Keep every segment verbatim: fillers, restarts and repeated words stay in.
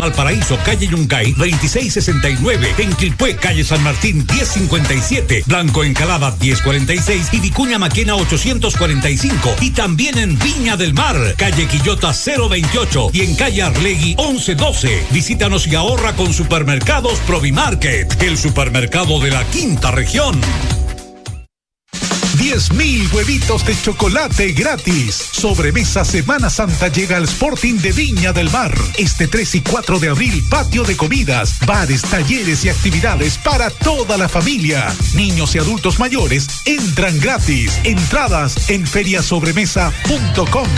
Valparaíso, calle Yungay, veintiséis sesenta y nueve. En Quilpué, calle San Martín, diez cincuenta y siete. Blanco Encalada, diez cuarenta y seis. Y Vicuña Maquena, ochocientos cuarenta y cinco. Y también en Viña del Mar, calle Quillota, cero veintiocho. Y en calle Arlegui, once doce. Visítanos y ahorra con Supermercados Provimarket, el supermercado de la quinta región. diez mil huevitos de chocolate gratis. Sobremesa Semana Santa llega al Sporting de Viña del Mar. Este tres y cuatro de abril, patio de comidas, bares, talleres y actividades para toda la familia. Niños y adultos mayores entran gratis. Entradas en feriasobremesa punto com.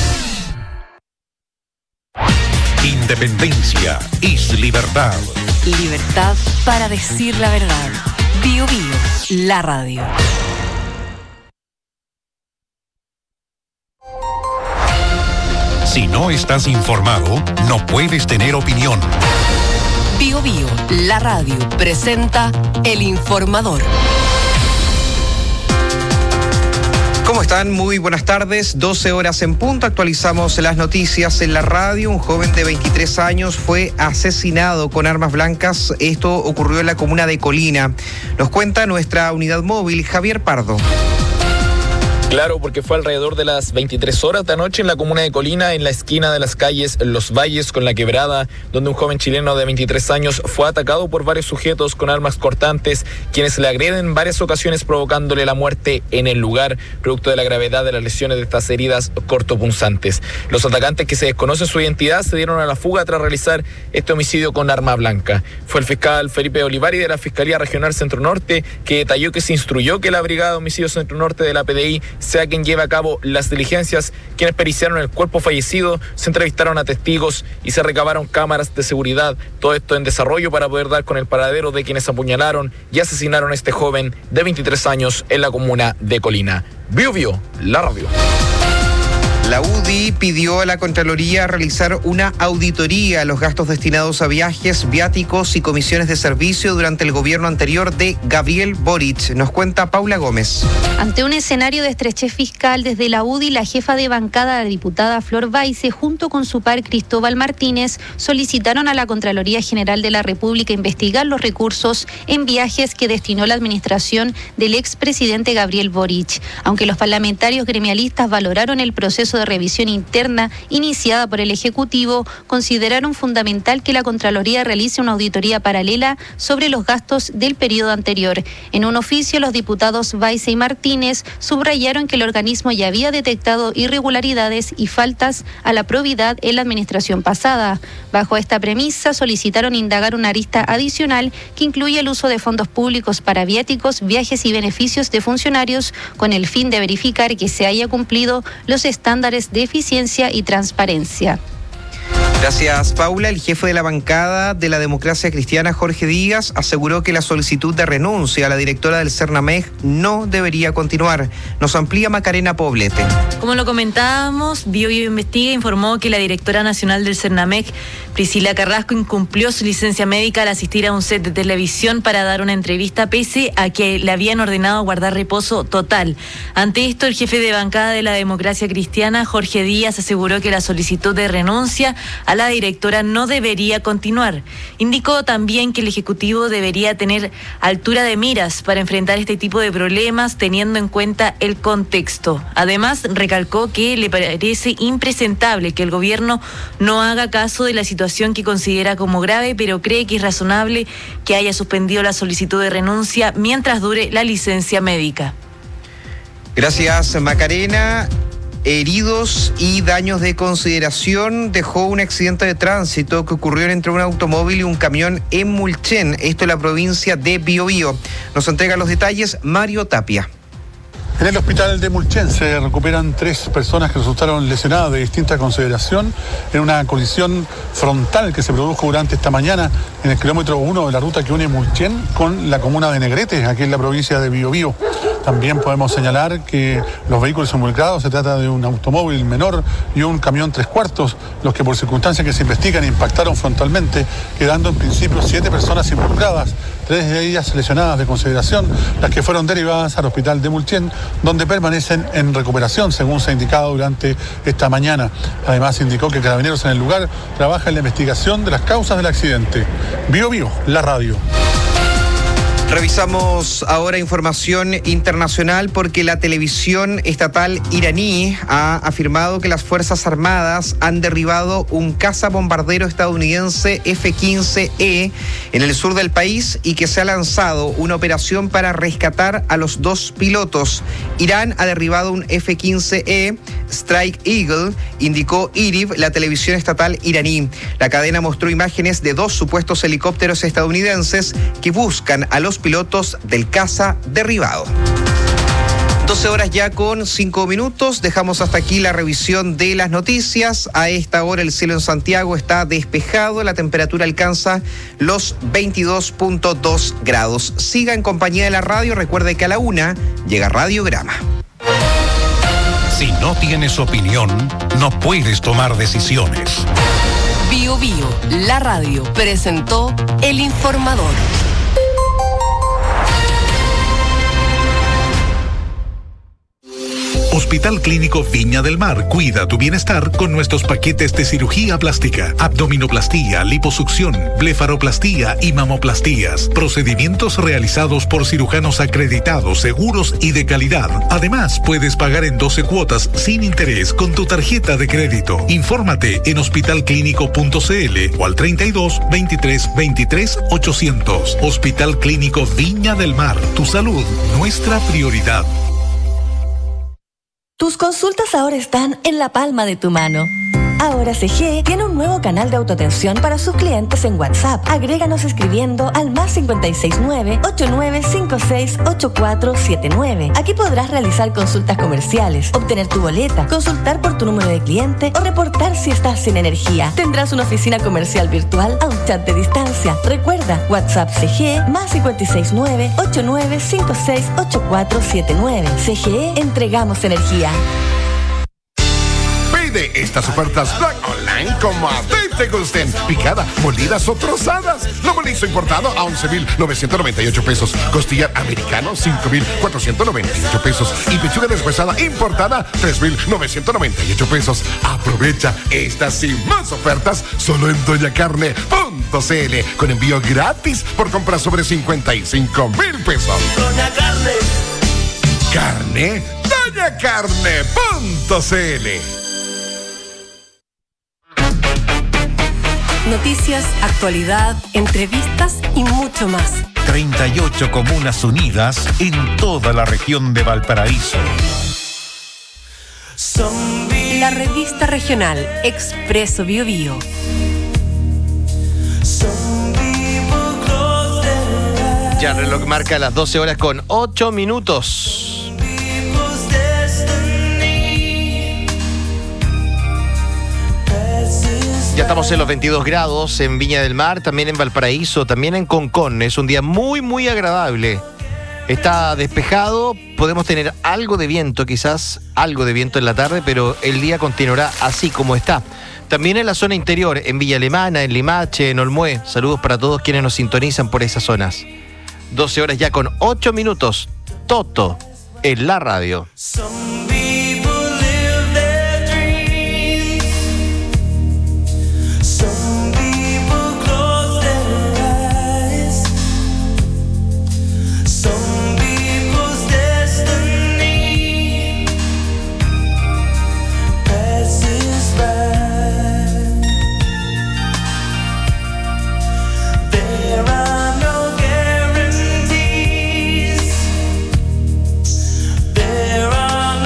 Independencia es libertad. Libertad para decir la verdad. Bio Bio, la radio. Si no estás informado, no puedes tener opinión. Bio Bio, la radio, presenta El Informador. ¿Cómo están? Muy buenas tardes. doce horas en punto. Actualizamos las noticias en la radio. Un joven de veintitrés años fue asesinado con armas blancas. Esto ocurrió en la comuna de Colina. Nos cuenta nuestra unidad móvil, Javier Pardo. Claro, porque fue alrededor de las veintitrés horas de anoche en la comuna de Colina, en la esquina de las calles Los Valles con La Quebrada, donde un joven chileno de veintitrés años fue atacado por varios sujetos con armas cortantes, quienes le agreden en varias ocasiones provocándole la muerte en el lugar, producto de la gravedad de las lesiones de estas heridas cortopunzantes. Los atacantes, que se desconoce su identidad, se dieron a la fuga tras realizar este homicidio con arma blanca. Fue el fiscal Felipe Olivari de la Fiscalía Regional Centro Norte que detalló que se instruyó que la Brigada de Homicidios Centro Norte de la P D I sea quien lleve a cabo las diligencias. Quienes periciaron el cuerpo fallecido, se entrevistaron a testigos y se recabaron cámaras de seguridad. Todo esto en desarrollo para poder dar con el paradero de quienes apuñalaron y asesinaron a este joven de veintitrés años en la comuna de Colina. Bio Bio, la radio. La U D I pidió a la Contraloría realizar una auditoría a los gastos destinados a viajes, viáticos y comisiones de servicio durante el gobierno anterior de Gabriel Boric. Nos cuenta Paula Gómez. Ante un escenario de estrechez fiscal, desde la U D I, la jefa de bancada, la diputada Flor Baize, junto con su par Cristóbal Martínez, solicitaron a la Contraloría General de la República investigar los recursos en viajes que destinó la administración del expresidente Gabriel Boric. Aunque los parlamentarios gremialistas valoraron el proceso de revisión interna iniciada por el Ejecutivo, consideraron fundamental que la Contraloría realice una auditoría paralela sobre los gastos del periodo anterior. En un oficio, los diputados Baize y Martínez subrayaron que el organismo ya había detectado irregularidades y faltas a la probidad en la administración pasada. Bajo esta premisa, solicitaron indagar una arista adicional que incluye el uso de fondos públicos para viáticos, viajes y beneficios de funcionarios, con el fin de verificar que se haya cumplido los estándares de eficiencia y transparencia. Gracias, Paula. El jefe de la bancada de la Democracia Cristiana, Jorge Díaz, aseguró que la solicitud de renuncia a la directora del Cernamec no debería continuar. Nos amplía Macarena Poblete. Como lo comentábamos, Bio Bio Investiga informó que la directora nacional del Cernamec, Priscila Carrasco, incumplió su licencia médica al asistir a un set de televisión para dar una entrevista, pese a que le habían ordenado guardar reposo total. Ante esto, el jefe de bancada de la Democracia Cristiana, Jorge Díaz, aseguró que la solicitud de renuncia a la directora no debería continuar. Indicó también que el Ejecutivo debería tener altura de miras para enfrentar este tipo de problemas, teniendo en cuenta el contexto. Además, recalcó que le parece impresentable que el gobierno no haga caso de la situación que considera como grave, pero cree que es razonable que haya suspendido la solicitud de renuncia mientras dure la licencia médica. Gracias, Macarena. Heridos y daños de consideración dejó un accidente de tránsito que ocurrió entre un automóvil y un camión en Mulchen, esto en la provincia de Biobío. Nos entrega los detalles Mario Tapia. En el hospital de Mulchen se recuperan tres personas que resultaron lesionadas de distinta consideración en una colisión frontal que se produjo durante esta mañana en el kilómetro uno de la ruta que une Mulchen con la comuna de Negrete, aquí en la provincia de Biobío. También podemos señalar que los vehículos involucrados, se trata de un automóvil menor y un camión tres cuartos, los que por circunstancias que se investigan impactaron frontalmente, quedando en principio siete personas involucradas. tres de ellas lesionadas de consideración, las que fueron derivadas al hospital de Mulchen, donde permanecen en recuperación, según se ha indicado durante esta mañana. Además, indicó que Carabineros en el lugar trabaja en la investigación de las causas del accidente. Bio Bio, la radio. Revisamos ahora información internacional porque la televisión estatal iraní ha afirmado que las Fuerzas Armadas han derribado un cazabombardero estadounidense F quince E en el sur del país y que se ha lanzado una operación para rescatar a los dos pilotos. Irán ha derribado un F quince E Strike Eagle, indicó I R I B, la televisión estatal iraní. La cadena mostró imágenes de dos supuestos helicópteros estadounidenses que buscan a los pilotos del caza derribado. doce horas ya con cinco minutos. Dejamos hasta aquí la revisión de las noticias. A esta hora el cielo en Santiago está despejado. La temperatura alcanza los veintidós punto dos grados. Siga en compañía de la radio. Recuerde que a la una llega Radiograma. Si no tienes opinión, no puedes tomar decisiones. Bio Bio, la radio, presentó El Informador. Hospital Clínico Viña del Mar cuida tu bienestar con nuestros paquetes de cirugía plástica, abdominoplastía, liposucción, blefaroplastía y mamoplastías. Procedimientos realizados por cirujanos acreditados, seguros y de calidad. Además, puedes pagar en doce cuotas sin interés con tu tarjeta de crédito. Infórmate en hospital clínico punto c l o al treinta y dos, veintitrés, veintitrés, ochocientos. Hospital Clínico Viña del Mar. Tu salud, nuestra prioridad. Tus consultas ahora están en la palma de tu mano. Ahora C G tiene un nuevo canal de autoatención para sus clientes en WhatsApp. Agréganos escribiendo al más cinco seis nueve, ocho nueve cinco seis, ocho cuatro siete nueve. Aquí podrás realizar consultas comerciales, obtener tu boleta, consultar por tu número de cliente o reportar si estás sin energía. Tendrás una oficina comercial virtual a un chat de distancia. Recuerda, WhatsApp C G más cinco seis nueve, ocho nueve cinco seis, ocho cuatro siete nueve. C G E, entregamos energía. De estas ofertas Black Online como a ti te gusten. Picada, molidas o trozadas. Lomo liso importado a once mil novecientos noventa y ocho pesos. Costillar americano, cinco mil cuatrocientos noventa y ocho pesos. Y pechuga deshuesada importada, tres mil novecientos noventa y ocho pesos. Aprovecha estas y más ofertas solo en doña carne punto c l con envío gratis por compras sobre cincuenta y cinco mil pesos. Doña Carne. Carne, doña carne punto c l. Noticias, actualidad, entrevistas y mucho más. treinta y ocho comunas unidas en toda la región de Valparaíso. La revista regional Expreso Bio Bio. Ya el reloj marca las doce horas con ocho minutos. Ya estamos en los veintidós grados en Viña del Mar, también en Valparaíso, también en Concón. Es un día muy, muy agradable. Está despejado, podemos tener algo de viento, quizás algo de viento en la tarde, pero el día continuará así como está. También en la zona interior, en Villa Alemana, en Limache, en Olmué. Saludos para todos quienes nos sintonizan por esas zonas. doce horas ya con ocho minutos. Toto en la radio. There are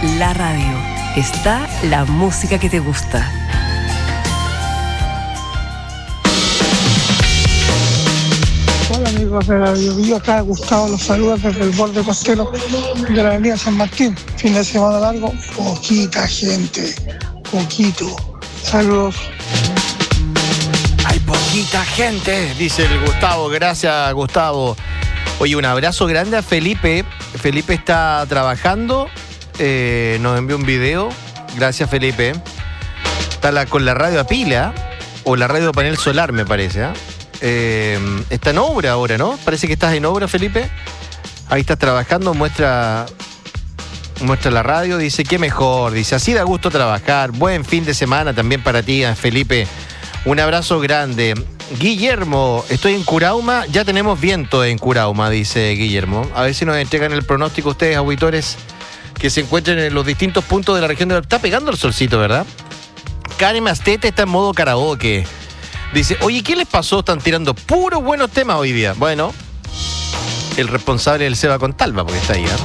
la radio. Está la música que te gusta. Hola amigos de la Bio, acá Gustavo los saluda desde el borde costero de la avenida San Martín. Fin de semana largo, poquita gente, poquito. Saludos. Hay poquita gente, dice el Gustavo. Gracias, Gustavo. Oye, un abrazo grande a Felipe. Felipe está trabajando, eh, nos envió un video. Gracias, Felipe. Está la, con la radio a pila, o la radio a panel solar, me parece, ¿eh? Eh, está en obra ahora, ¿no? Parece que estás en obra, Felipe. Ahí estás trabajando, muestra muestra la radio, dice, qué mejor, dice, así da gusto trabajar. Buen fin de semana también para ti, Felipe. Un abrazo grande. Guillermo, estoy en Curauma, ya tenemos viento en Curauma, dice Guillermo. A ver si nos entregan el pronóstico ustedes, auditores, que se encuentren en los distintos puntos de la región de... Está pegando el solcito, ¿verdad? Karen Mastete está en modo karaoke. Dice, oye, ¿qué les pasó? Están tirando puros buenos temas hoy día. Bueno, el responsable del Seba Contalva, porque está ahí, ¿eh?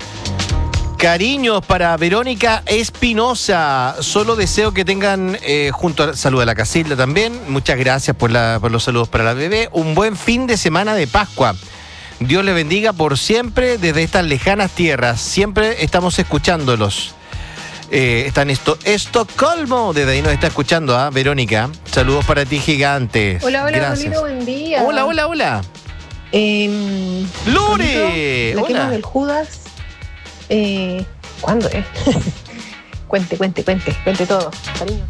Cariños para Verónica Espinosa. Solo deseo que tengan, eh, junto a... Saluda a la Casilda también. Muchas gracias por, la, por los saludos para la bebé. Un buen fin de semana de Pascua. Dios le bendiga por siempre desde estas lejanas tierras. Siempre estamos escuchándolos. Eh, está en esto, Estocolmo, desde ahí nos está escuchando, ¿ah? Verónica, saludos para ti, gigantes. Hola, hola, gracias. Rolito, buen día. Hola, hola, hola. Eh, ¡Lore! La Hola. quema del Judas. Eh, ¿Cuándo es? Cuente, cuente, cuente, cuente todo, cariño.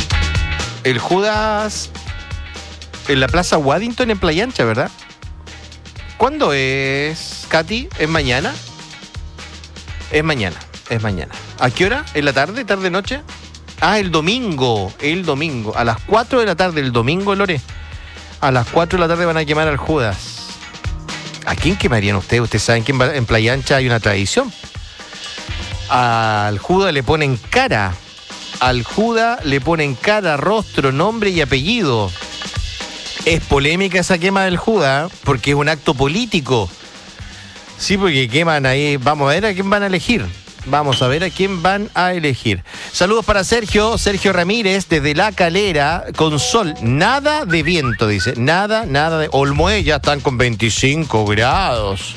El Judas en la Plaza Waddington en Playa Ancha, ¿verdad? ¿Cuándo es, Katy? ¿Es mañana? Es mañana. Es mañana. ¿A qué hora? ¿En la tarde? ¿Tarde, noche? Ah, el domingo. El domingo. A las cuatro de la tarde, el domingo, Lore. A las cuatro de la tarde van a quemar al Judas. ¿A quién quemarían ustedes? Ustedes saben que en Playa Ancha hay una tradición. Al Judas le ponen cara. Al Judas le ponen cara, rostro, nombre y apellido. Es polémica esa quema del Judas, porque es un acto político. Sí, porque queman ahí. Vamos a ver a quién van a elegir. Vamos a ver a quién van a elegir. Saludos para Sergio, Sergio Ramírez, desde La Calera, con sol. Nada de viento, dice. Nada, nada de... Olmué ya están con veinticinco grados.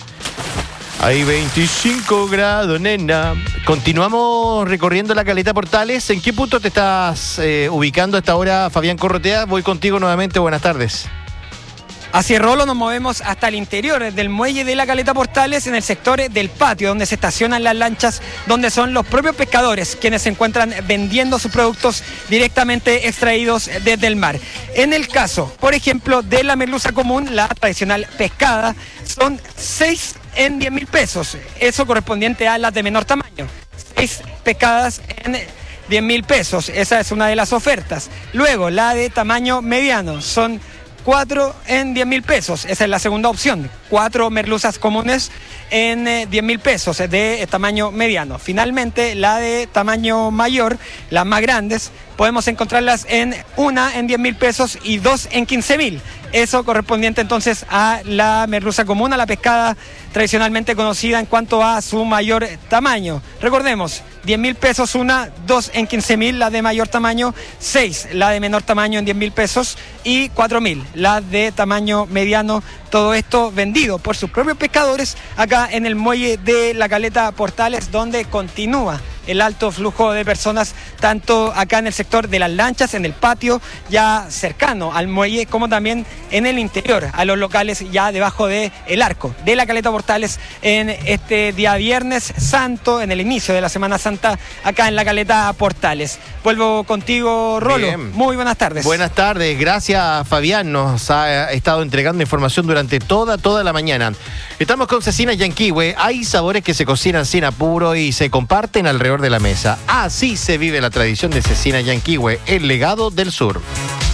Hay veinticinco grados, nena. Continuamos recorriendo la Caleta Portales. ¿En qué punto te estás eh, ubicando a esta hora, Fabián Corrotea? Voy contigo nuevamente. Buenas tardes. Hacia Rolo nos movemos hasta el interior del muelle de la Caleta Portales, en el sector del patio, donde se estacionan las lanchas, donde son los propios pescadores quienes se encuentran vendiendo sus productos directamente extraídos desde el mar. En el caso, por ejemplo, de la merluza común, la tradicional pescada, son seis en diez mil pesos, eso correspondiente a las de menor tamaño. seis pescadas en diez mil pesos, esa es una de las ofertas. Luego, la de tamaño mediano, son cuatro en diez mil pesos, esa es la segunda opción. Cuatro merluzas comunes en eh, diez mil pesos de tamaño mediano. Finalmente, la de tamaño mayor, las más grandes, podemos encontrarlas en una en diez mil pesos y dos en quince mil. Eso correspondiente entonces a la merluza común, a la pescada tradicionalmente conocida en cuanto a su mayor tamaño. Recordemos, diez mil pesos una, dos en quince mil, la de mayor tamaño, seis la de menor tamaño en diez mil pesos y cuatro mil la de tamaño mediano. Todo esto vendido por sus propios pescadores acá en el muelle de la Caleta Portales, donde continúa el alto flujo de personas, tanto acá en el sector de las lanchas, en el patio ya cercano al muelle, como también en el interior, a los locales ya debajo del arco de la Caleta Portales en este día Viernes Santo, en el inicio de la Semana Santa, acá en la Caleta Portales. Vuelvo contigo, Rolo. Bien. Muy buenas tardes. Buenas tardes, gracias, Fabián. Nos ha estado entregando información durante toda, toda la mañana. Estamos con Cecina Yanquihue. Hay sabores que se cocinan sin apuro y se comparten alrededor de la mesa. Así se vive la tradición de Cecina Yanquihue, el legado del sur.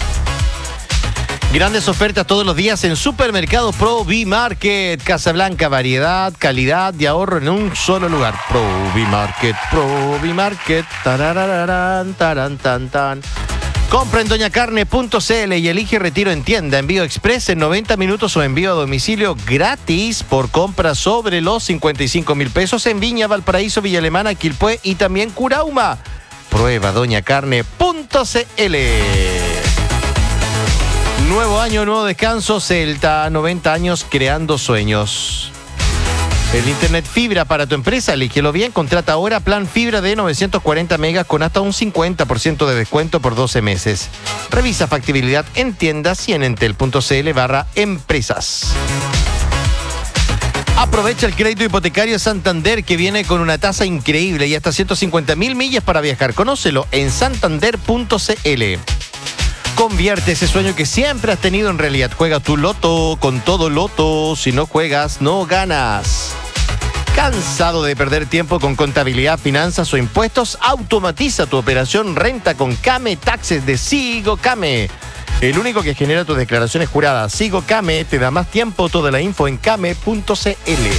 Grandes ofertas todos los días en Supermercado Provi Market. Casablanca, variedad, calidad y ahorro en un solo lugar. Provi Market, Provi Market. Tarararán, taran, tan, tan. Compra en doña carne punto c l y elige retiro en tienda, envío express en noventa minutos o envío a domicilio gratis por compra sobre los cincuenta y cinco mil pesos en Viña, Valparaíso, Villa Alemana, Quilpué y también Curauma. Prueba doña carne punto c l. Nuevo año, nuevo descanso, Celta, noventa años creando sueños. El internet fibra para tu empresa, elígelo bien, contrata ahora plan fibra de novecientos cuarenta megas con hasta un cincuenta por ciento de descuento por doce meses. Revisa factibilidad en tiendas y en entel punto c l barra empresas. Aprovecha el crédito hipotecario Santander que viene con una tasa increíble y hasta ciento cincuenta mil millas para viajar. Conócelo en santander punto c l. Convierte ese sueño que siempre has tenido en realidad. Juega tu loto con todo loto. Si no juegas, no ganas. ¿Cansado de perder tiempo con contabilidad, finanzas o impuestos? Automatiza tu operación renta con Came Taxes de Sigo Came. El único que genera tus declaraciones juradas. Sigo Came te da más tiempo. Toda la info en came punto c l.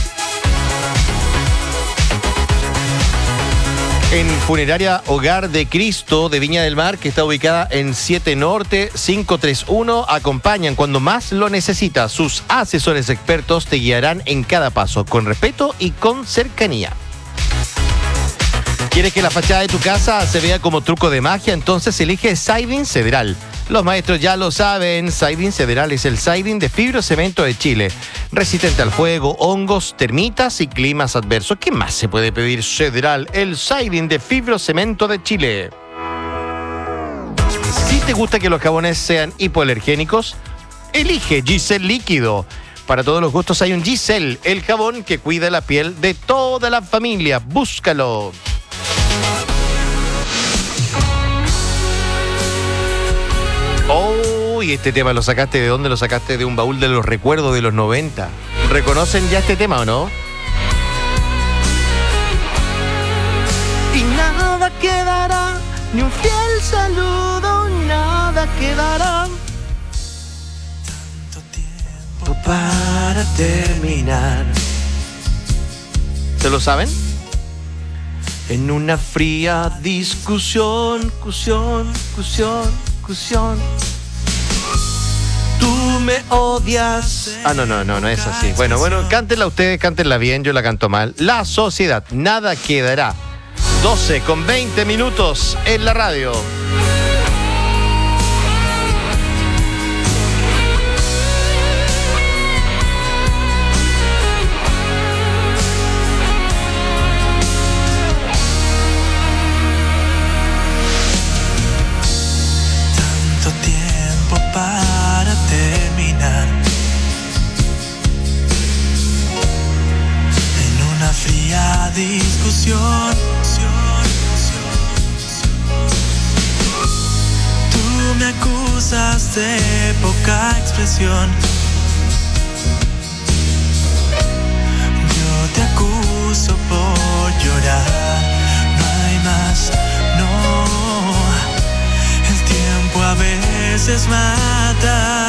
En Funeraria Hogar de Cristo de Viña del Mar, que está ubicada en siete Norte cinco tres uno, acompañan cuando más lo necesitas. Sus asesores expertos te guiarán en cada paso, con respeto y con cercanía. ¿Quieres que la fachada de tu casa se vea como truco de magia? Entonces elige Siding Cedral. Los maestros ya lo saben, Siding Cedral es el siding de fibrocemento de Chile. Resistente al fuego, hongos, termitas y climas adversos. ¿Qué más se puede pedir? Cedral, el siding de fibrocemento de Chile. Si te gusta que los jabones sean hipoalergénicos, elige Giselle Líquido. Para todos los gustos hay un Giselle, el jabón que cuida la piel de toda la familia. Búscalo. Oh, y este tema lo sacaste, ¿de dónde lo sacaste? De un baúl de los recuerdos de los noventa. ¿Reconocen ya este tema o no? Y nada quedará, ni un fiel saludo, nada quedará. Tanto tiempo para terminar. ¿Se lo saben? En una fría discusión, cusión, cusión, cusión. Tú me odias. Ah, no, no, no, no es así. Bueno, bueno, cántenla ustedes, cántenla bien, yo la canto mal. La sociedad, nada quedará. doce con veinte minutos en la radio. Para terminar en una fría discusión, tú me acusas de poca expresión, yo te acuso por llorar, no hay más, no, el tiempo a veces mata.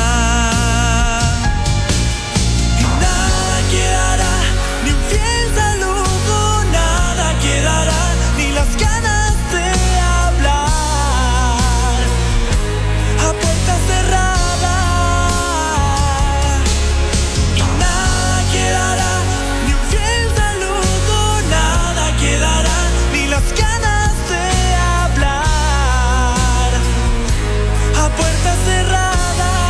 Y nada quedará, ni un fiel saludo, nada quedará, ni las ganas de hablar a puerta cerrada. Y nada quedará, ni un fiel saludo, nada quedará, ni las ganas de hablar a puerta cerrada.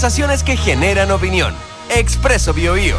conversaciones que generan opinión. Expreso Biobío.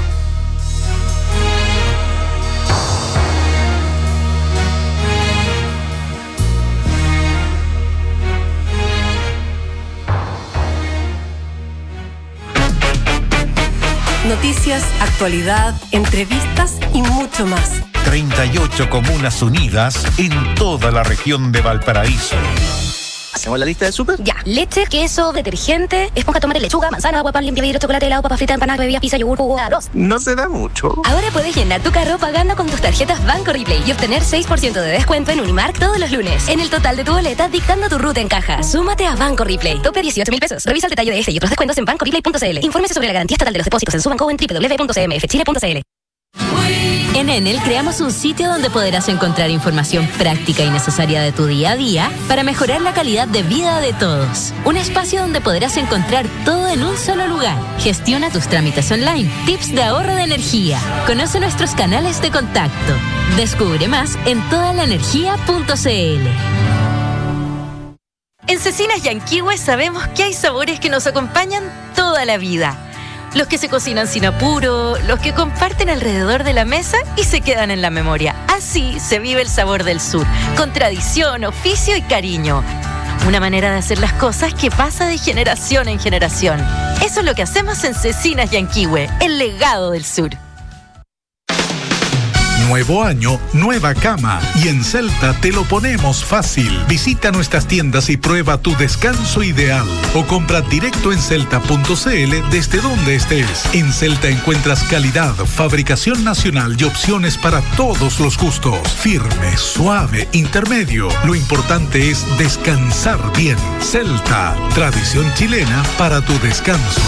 Noticias, actualidad, entrevistas y mucho más. treinta y ocho comunas unidas en toda la región de Valparaíso. ¿Hacemos la lista del súper? Ya. Leche, queso, detergente, esponja, tomate, lechuga, manzana, agua, pan, limpia vidrio, chocolate, helado, papas fritas, empanadas, bebidas, pizza, yogur, jugo, arroz. No se da mucho. Ahora puedes llenar tu carro pagando con tus tarjetas Banco Replay y obtener seis por ciento de descuento en Unimark todos los lunes. En el total de tu boleta, dictando tu ruta en caja. Súmate a Banco Replay. Tope dieciocho mil pesos. Revisa el detalle de este y otros descuentos en banco replay punto c l. Infórmese sobre la garantía estatal de los depósitos en su banco o en doble u doble u doble u punto c m f chile punto c l. En Enel creamos un sitio donde podrás encontrar información práctica y necesaria de tu día a día para mejorar la calidad de vida de todos. Un espacio donde podrás encontrar todo en un solo lugar. Gestiona tus trámites online, tips de ahorro de energía. Conoce nuestros canales de contacto. Descubre más en toda la energía punto c l. En Cecinas Yanquihue sabemos que hay sabores que nos acompañan toda la vida. Los que se cocinan sin apuro, los que comparten alrededor de la mesa y se quedan en la memoria. Así se vive el sabor del sur, con tradición, oficio y cariño. Una manera de hacer las cosas que pasa de generación en generación. Eso es lo que hacemos en Cecinas Yanquihue, el legado del sur. Nuevo año, nueva cama. Y en Celta te lo ponemos fácil. Visita nuestras tiendas y prueba tu descanso ideal. O compra directo en celta punto c l desde donde estés. En Celta encuentras calidad, fabricación nacional y opciones para todos los gustos. Firme, suave, intermedio. Lo importante es descansar bien. Celta, tradición chilena para tu descanso.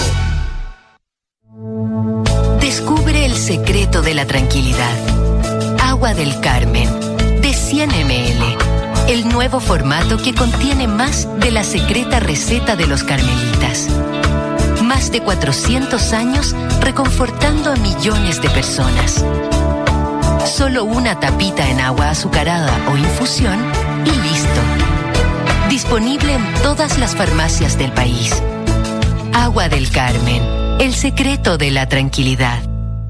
Descubre el secreto de la tranquilidad. Agua del Carmen, de cien mililitros. El nuevo formato que contiene más de la secreta receta de los carmelitas. Más de cuatrocientos años reconfortando a millones de personas. Solo una tapita en agua azucarada o infusión y listo. Disponible en todas las farmacias del país. Agua del Carmen, el secreto de la tranquilidad.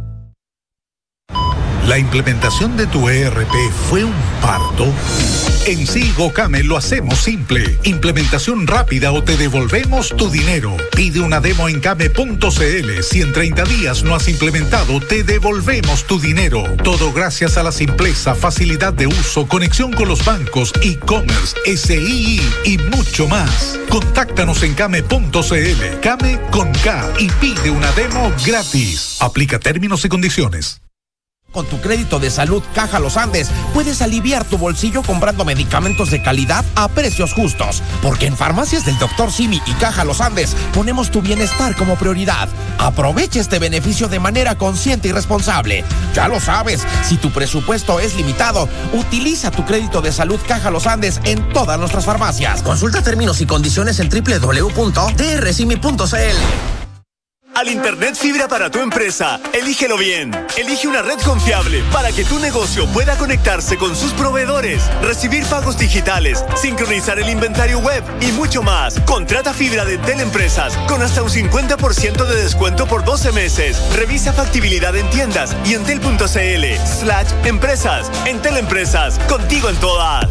¿La implementación de tu E R P fue un parto? En Sigocame lo hacemos simple. Implementación rápida o te devolvemos tu dinero. Pide una demo en came punto c l. Si en treinta días no has implementado, te devolvemos tu dinero. Todo gracias a la simpleza, facilidad de uso, conexión con los bancos, e-commerce, S I I y mucho más. Contáctanos en came punto c l. Came con K y pide una demo gratis. Aplica términos y condiciones. Con tu crédito de salud Caja Los Andes puedes aliviar tu bolsillo comprando medicamentos de calidad a precios justos. Porque en Farmacias del doctor Simi y Caja Los Andes ponemos tu bienestar como prioridad. Aprovecha este beneficio de manera consciente y responsable. Ya lo sabes, si tu presupuesto es limitado, utiliza tu crédito de salud Caja Los Andes en todas nuestras farmacias. Consulta términos y condiciones en doble u doble u doble u punto d r simi punto c l. Al Internet Fibra para tu empresa, elígelo bien. Elige una red confiable para que tu negocio pueda conectarse con sus proveedores, recibir pagos digitales, sincronizar el inventario web y mucho más. Contrata fibra de Entel Empresas con hasta un cincuenta por ciento de descuento por doce meses. Revisa factibilidad en tiendas y entel punto c l slash empresas. Entel Empresas, contigo en todas.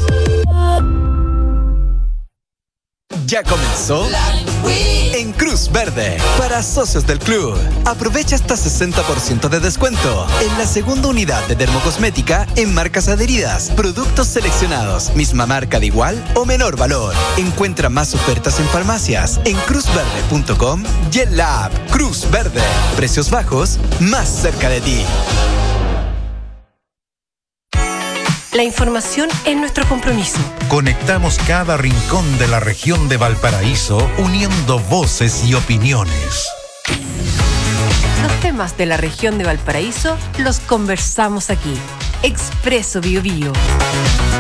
Ya comenzó en Cruz Verde para socios del club. Aprovecha hasta sesenta por ciento de descuento en la segunda unidad de dermocosmética en marcas adheridas, productos seleccionados, misma marca de igual o menor valor. Encuentra más ofertas en farmacias en cruz verde punto com y en la app Cruz Verde. Precios bajos más cerca de ti. La información es nuestro compromiso. Conectamos cada rincón de la región de Valparaíso, uniendo voces y opiniones. Los temas de la región de Valparaíso los conversamos aquí. Expreso Biobío.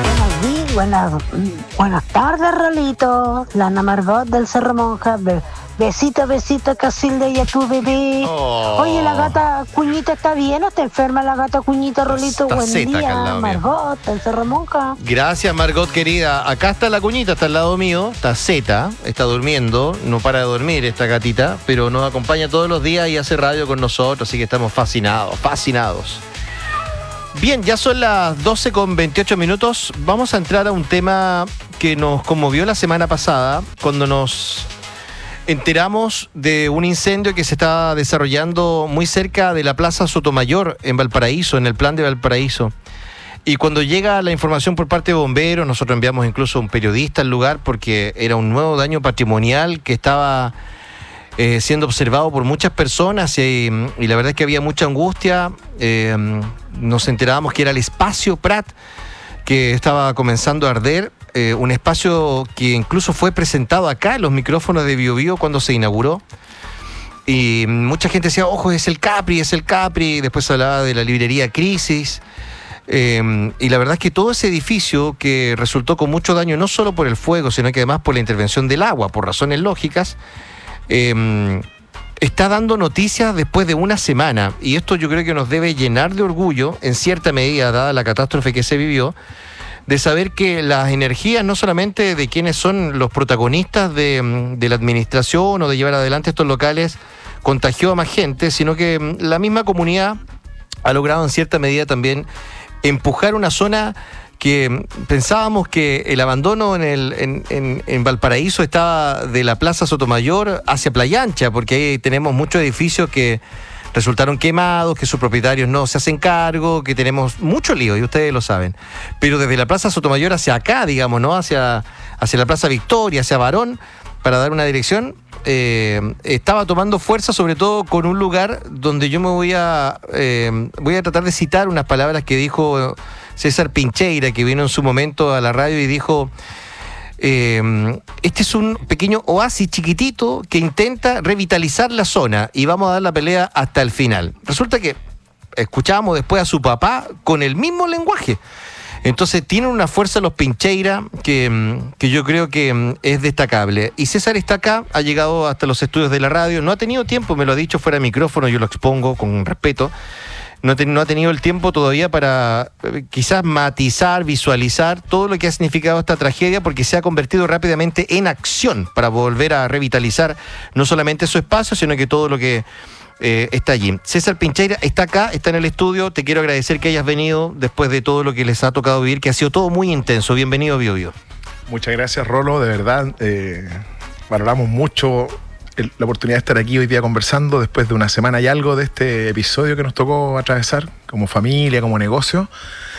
Buenas, buenas tardes, Rolito. La Ana Margot del Cerro Monja. Besita, besita, Casilda y a tu bebé. Oh. Oye, la gata Cuñita está bien, ¿no está enferma la gata Cuñita, Rolito? Está Buen zeta acá al día, lado mío. Margot, está en Cerro Monca. Gracias, Margot, querida. Acá está la cuñita, está al lado mío, está Zeta, está durmiendo, no para de dormir esta gatita, pero nos acompaña todos los días y hace radio con nosotros, así que estamos fascinados, fascinados. Bien, ya son las doce con veintiocho minutos. Vamos a entrar a un tema que nos conmovió la semana pasada, cuando nos enteramos de un incendio que se está desarrollando muy cerca de la Plaza Sotomayor, en Valparaíso, en el plan de Valparaíso. Y cuando llega la información por parte de bomberos, nosotros enviamos incluso un periodista al lugar porque era un nuevo daño patrimonial que estaba eh, siendo observado por muchas personas y, y la verdad es que había mucha angustia. Eh, nos enterábamos que era el espacio Prat que estaba comenzando a arder, eh, un espacio que incluso fue presentado acá en los micrófonos de Bio Bio cuando se inauguró. Y mucha gente decía, ojo, es el Capri, es el Capri. Después se hablaba de la librería Crisis. Eh, y la verdad es que todo ese edificio que resultó con mucho daño, no solo por el fuego, sino que además por la intervención del agua, por razones lógicas, eh, está dando noticias después de una semana. Y esto yo creo que nos debe llenar de orgullo, en cierta medida, dada la catástrofe que se vivió, de saber que las energías no solamente de quienes son los protagonistas de, de la administración o de llevar adelante estos locales contagió a más gente, sino que la misma comunidad ha logrado en cierta medida también empujar una zona que pensábamos que el abandono en, el, en, en, en Valparaíso estaba de la Plaza Sotomayor hacia Playa Ancha, porque ahí tenemos muchos edificios que resultaron quemados, que sus propietarios no se hacen cargo, que tenemos mucho lío, y ustedes lo saben. Pero desde la Plaza Sotomayor hacia acá, digamos, ¿no? Hacia, hacia la Plaza Victoria, hacia Barón, para dar una dirección, eh, estaba tomando fuerza, sobre todo con un lugar donde yo me voy a, eh, voy a tratar de citar unas palabras que dijo César Pincheira, que vino en su momento a la radio y dijo, eh, este es un pequeño oasis chiquitito que intenta revitalizar la zona y vamos a dar la pelea hasta el final. Resulta que escuchábamos después a su papá con el mismo lenguaje. Entonces tienen una fuerza los Pincheira que, que yo creo que es destacable. Y César está acá, ha llegado hasta los estudios de la radio, no ha tenido tiempo, me lo ha dicho fuera de micrófono, yo lo expongo con respeto. No, te, no ha tenido el tiempo todavía para eh, quizás matizar, visualizar todo lo que ha significado esta tragedia, porque se ha convertido rápidamente en acción para volver a revitalizar no solamente su espacio, sino que todo lo que eh, está allí. César Pincheira está acá, está en el estudio. Te quiero agradecer que hayas venido después de todo lo que les ha tocado vivir, que ha sido todo muy intenso. Bienvenido a Bio Bio. Muchas gracias, Rolo, de verdad. Eh, valoramos mucho el, la oportunidad de estar aquí hoy día conversando después de una semana y algo de este episodio que nos tocó atravesar como familia, como negocio.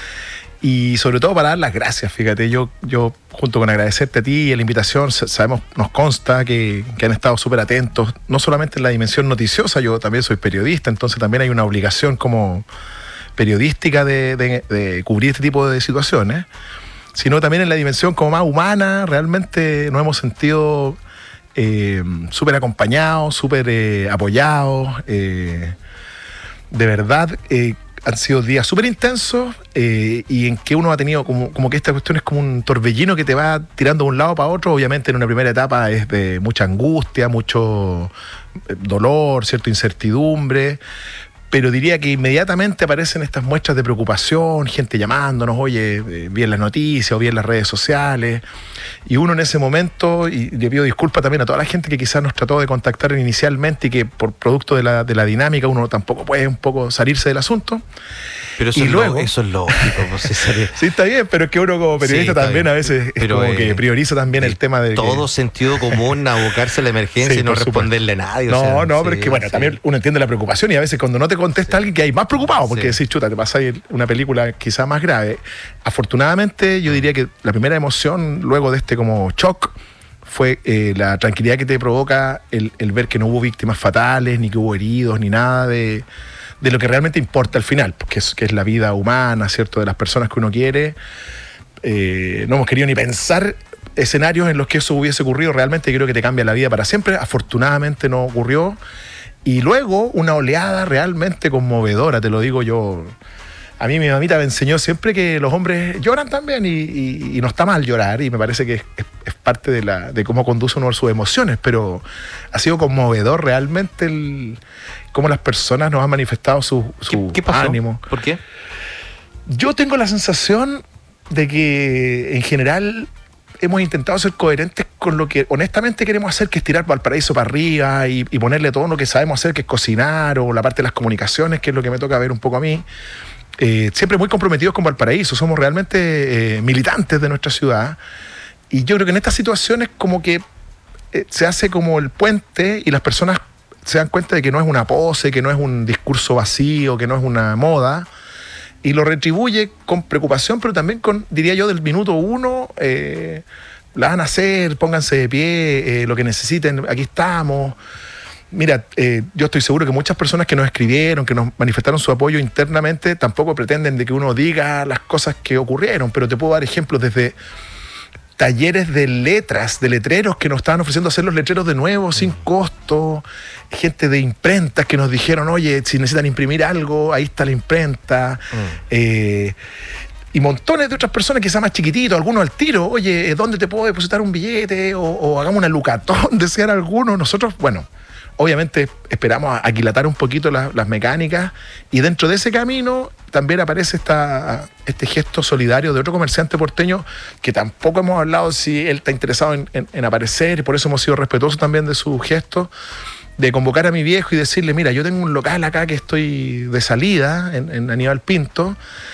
Y sobre todo para dar las gracias, fíjate, yo, yo junto con agradecerte a ti y la invitación, sabemos, nos consta que, que han estado súper atentos, no solamente en la dimensión noticiosa, yo también soy periodista, entonces también hay una obligación como periodística de, de, de cubrir este tipo de situaciones, sino también en la dimensión como más humana. Realmente nos hemos sentido eh, súper acompañados, súper eh, apoyados, eh, de verdad. Eh, Han sido días súper intensos eh, y en que uno ha tenido como, como que esta cuestión es como un torbellino que te va tirando de un lado para otro. Obviamente en una primera etapa es de mucha angustia, mucho dolor, cierta incertidumbre, pero diría que inmediatamente aparecen estas muestras de preocupación, gente llamándonos, oye, eh, vi en las noticias o vi en las redes sociales, y uno en ese momento, y le pido disculpas también a toda la gente que quizás nos trató de contactar inicialmente y que por producto de la, de la dinámica uno tampoco puede un poco salirse del asunto. Pero eso, y es, luego, lo, eso es lógico. Pues, sí, está bien, pero es que uno como periodista sí, también bien. a veces es como eh, que prioriza también el tema de todo que, sentido común, abocarse a la emergencia sí, y no responderle a nadie. No, o sea, no, sí, pero es que bueno, sí. también uno entiende la preocupación y a veces cuando no te contesta sí. alguien que hay más preocupado, porque sí. decís, chuta, te pasa ahí una película quizá más grave. Afortunadamente, yo diría que la primera emoción luego de este como shock fue eh, la tranquilidad que te provoca el, el ver que no hubo víctimas fatales, ni que hubo heridos, ni nada de... de lo que realmente importa al final, que es, que es la vida humana, ¿cierto?, de las personas que uno quiere. Eh, no hemos querido ni pensar escenarios en los que eso hubiese ocurrido. Realmente creo que te cambia la vida para siempre. Afortunadamente no ocurrió. Y luego una oleada realmente conmovedora, te lo digo yo, A mí mi mamita me enseñó siempre que los hombres lloran también y, y, y no está mal llorar, y me parece que es, es, es parte de, la, de cómo conduce uno sus emociones, pero ha sido conmovedor realmente el, cómo las personas nos han manifestado su, su ¿Qué, qué pasó? ánimo. ¿Por qué? Yo tengo la sensación de que en general hemos intentado ser coherentes con lo que honestamente queremos hacer, que es tirar Valparaíso para arriba y, y ponerle todo lo que sabemos hacer, que es cocinar, o la parte de las comunicaciones, que es lo que me toca ver un poco a mí. Eh, siempre muy comprometidos con Valparaíso, somos realmente eh, militantes de nuestra ciudad, y yo creo que en estas situaciones como que eh, se hace como el puente y las personas se dan cuenta de que no es una pose, que no es un discurso vacío, que no es una moda, y lo retribuye con preocupación, pero también con, diría yo, del minuto uno, eh, la van a hacer, pónganse de pie, eh, lo que necesiten, aquí estamos. Mira, eh, yo estoy seguro que muchas personas que nos escribieron, que nos manifestaron su apoyo internamente, tampoco pretenden de que uno diga las cosas que ocurrieron, pero te puedo dar ejemplos desde talleres de letras, de letreros que nos estaban ofreciendo hacer los letreros de nuevo, sin costo, gente de imprentas que nos dijeron, oye, si necesitan imprimir algo, ahí está la imprenta, mm. eh, y montones de otras personas, quizás más chiquititos, algunos al tiro, oye, ¿dónde te puedo depositar un billete? O, o hagamos una lucatón, desear algunos. Nosotros, bueno, obviamente esperamos aquilatar un poquito las, las mecánicas, y dentro de ese camino también aparece esta, este gesto solidario de otro comerciante porteño que tampoco hemos hablado si él está interesado en, en, en aparecer, y por eso hemos sido respetuosos también de su gesto, de convocar a mi viejo y decirle, mira, yo tengo un local acá que estoy de salida en, en Aníbal Pinto,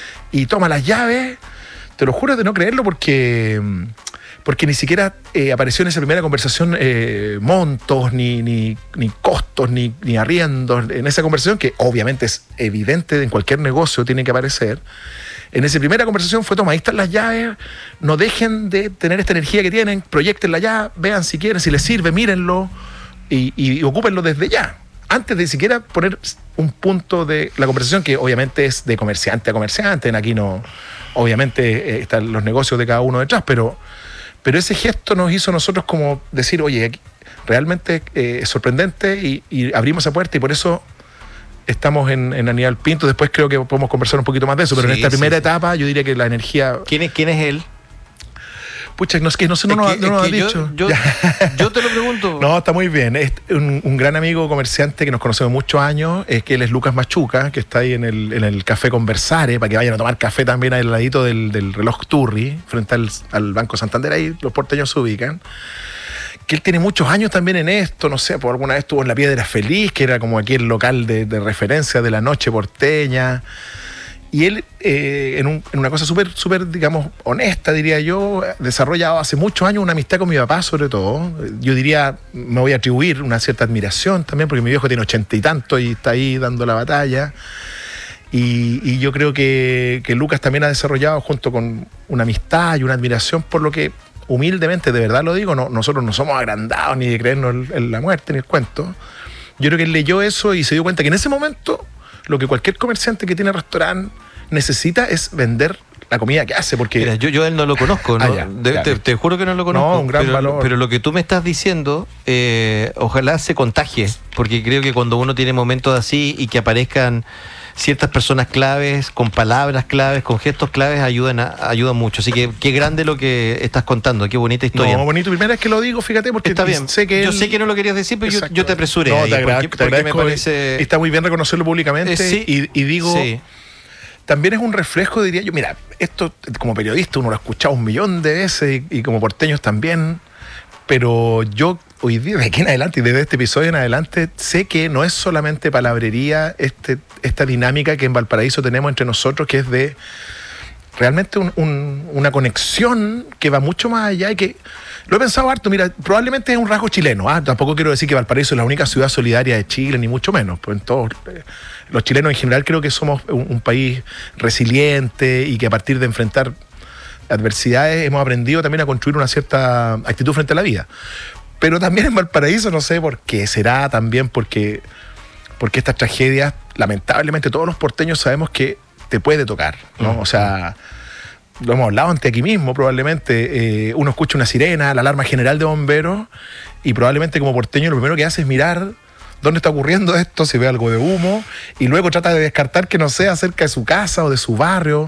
y toma las llaves. Te lo juro de no creerlo, porque... porque ni siquiera eh, apareció en esa primera conversación eh, montos, ni, ni, ni costos, ni, ni arriendos. En esa conversación, que obviamente es evidente en cualquier negocio, tiene que aparecer. En esa primera conversación fue, toma, ahí están las llaves, no dejen de tener esta energía que tienen, proyectenla ya, vean si quieren, si les sirve, mírenlo, y, y, y ocúpenlo desde ya. Antes de siquiera poner un punto de la conversación, que obviamente es de comerciante a comerciante, en aquí no, obviamente eh, están los negocios de cada uno detrás, pero... Pero ese gesto nos hizo a nosotros como decir, oye, aquí realmente eh, es sorprendente, y, y abrimos esa puerta, y por eso estamos en, en Aníbal Pinto. Después creo que podemos conversar un poquito más de eso, pero sí, en esta primera sí, etapa yo diría que la energía... ¿Quién es, quién es él? Pucha, no, es que no sé, no, no, no nos ha dicho. Yo, yo, yo te lo pregunto. No, está muy bien. Es un, un gran amigo comerciante que nos conocemos muchos años, es que él es Lucas Machuca, que está ahí en el, en el Café Conversare, para que vayan a tomar café también al ladito del, del reloj Turri, frente al, al Banco Santander, ahí los porteños se ubican. Que él tiene muchos años también en esto, no sé, por alguna vez estuvo en La Piedra Feliz, que era como aquí el local de, de referencia de la noche porteña. Y él, eh, en, un, en una cosa súper, súper, digamos, honesta, diría yo, desarrollado hace muchos años una amistad con mi papá, sobre todo. Yo diría, me voy a atribuir una cierta admiración también, porque mi viejo tiene ochenta y tanto y está ahí dando la batalla. Y, y yo creo que, que Lucas también ha desarrollado, junto con una amistad y una admiración, por lo que, humildemente, de verdad lo digo, no, nosotros no somos agrandados ni de creernos en, en la muerte ni el cuento. Yo creo que él leyó eso y se dio cuenta que en ese momento lo que cualquier comerciante que tiene restaurante necesita es vender la comida que hace, porque... Mira, yo, yo a él no lo conozco, ¿no? Ah, ya, de, ya. Te, te juro que no lo conozco. No, un gran pero, valor. Pero lo que tú me estás diciendo, eh, ojalá se contagie, porque creo que cuando uno tiene momentos así y que aparezcan ciertas personas claves, con palabras claves, con gestos claves, ayudan, a, ayudan mucho. Así que qué grande lo que estás contando, qué bonita historia. No, bonito. Primera vez que lo digo, fíjate, porque está bien. Sé que yo él... sé que no lo querías decir, pero yo, yo te apresuré. No, ahí, te, agra- porque, te porque agradezco. Me parece... Está muy bien reconocerlo públicamente. Eh, sí, y, y digo... Sí. También es un reflejo, diría yo, mira, esto como periodista uno lo ha escuchado un millón de veces, y, y como porteños también, pero yo hoy día, de aquí en adelante y desde este episodio en adelante, sé que no es solamente palabrería este, esta dinámica que en Valparaíso tenemos entre nosotros, que es de realmente un, un, una conexión que va mucho más allá, y que lo he pensado harto. Mira, probablemente es un rasgo chileno, ¿ah? Tampoco quiero decir que Valparaíso es la única ciudad solidaria de Chile, ni mucho menos, pues en todos... Eh, los chilenos en general creo que somos un, un país resiliente, y que a partir de enfrentar adversidades hemos aprendido también a construir una cierta actitud frente a la vida. Pero también en Valparaíso, no sé por qué, será también porque, porque estas tragedias, lamentablemente todos los porteños sabemos que te puede tocar, ¿no? Uh-huh. O sea, lo hemos hablado ante aquí mismo, probablemente eh, uno escucha una sirena, la alarma general de bomberos, y probablemente como porteño lo primero que hace es mirar dónde está ocurriendo esto, si ve algo de humo, y luego trata de descartar que no sea cerca de su casa o de su barrio.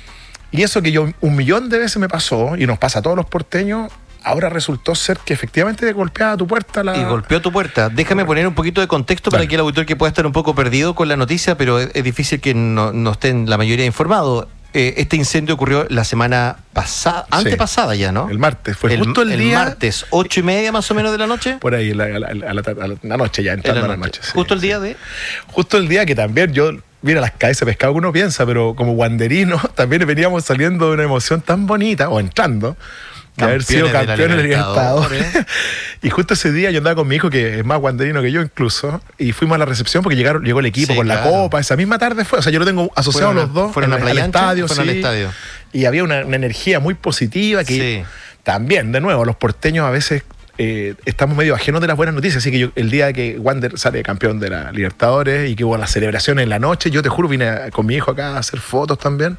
Y eso que yo un millón de veces me pasó, y nos pasa a todos los porteños, ahora resultó ser que efectivamente golpeaba tu puerta. La... Y golpeó tu puerta. Déjame poner un poquito de contexto claro. para que el auditor que pueda estar un poco perdido con la noticia, pero es, es difícil que no, no estén la mayoría informados. Eh, este incendio ocurrió la semana pasada, antepasada sí, ya, ¿no? El martes, fue el, justo el, el día... El martes, ocho y media más o menos de la noche. Por ahí, la, la, la, la, la, la noche ya, entrando la a la noche. Sí, justo el sí. día de... Justo el día que también yo... Mira las cabezas de pescado que uno piensa, pero como guanderino también veníamos saliendo de una emoción tan bonita, o entrando, de haber sido campeones de Libertadores. Y justo ese día yo andaba con mi hijo, que es más guanderino que yo incluso, y fuimos a la recepción porque llegaron, llegó el equipo sí, con claro. la copa. Esa misma tarde fue, o sea, yo lo tengo asociado a los dos. Fueron a la playa, estadio, fueron sí, al estadio. Y había una, una energía muy positiva que sí. también, de nuevo, los porteños a veces... Eh, estamos medio ajenos de las buenas noticias, así que yo, el día que Wander sale campeón de la Libertadores y que hubo las celebraciones en la noche, yo te juro vine a, con mi hijo acá a hacer fotos también.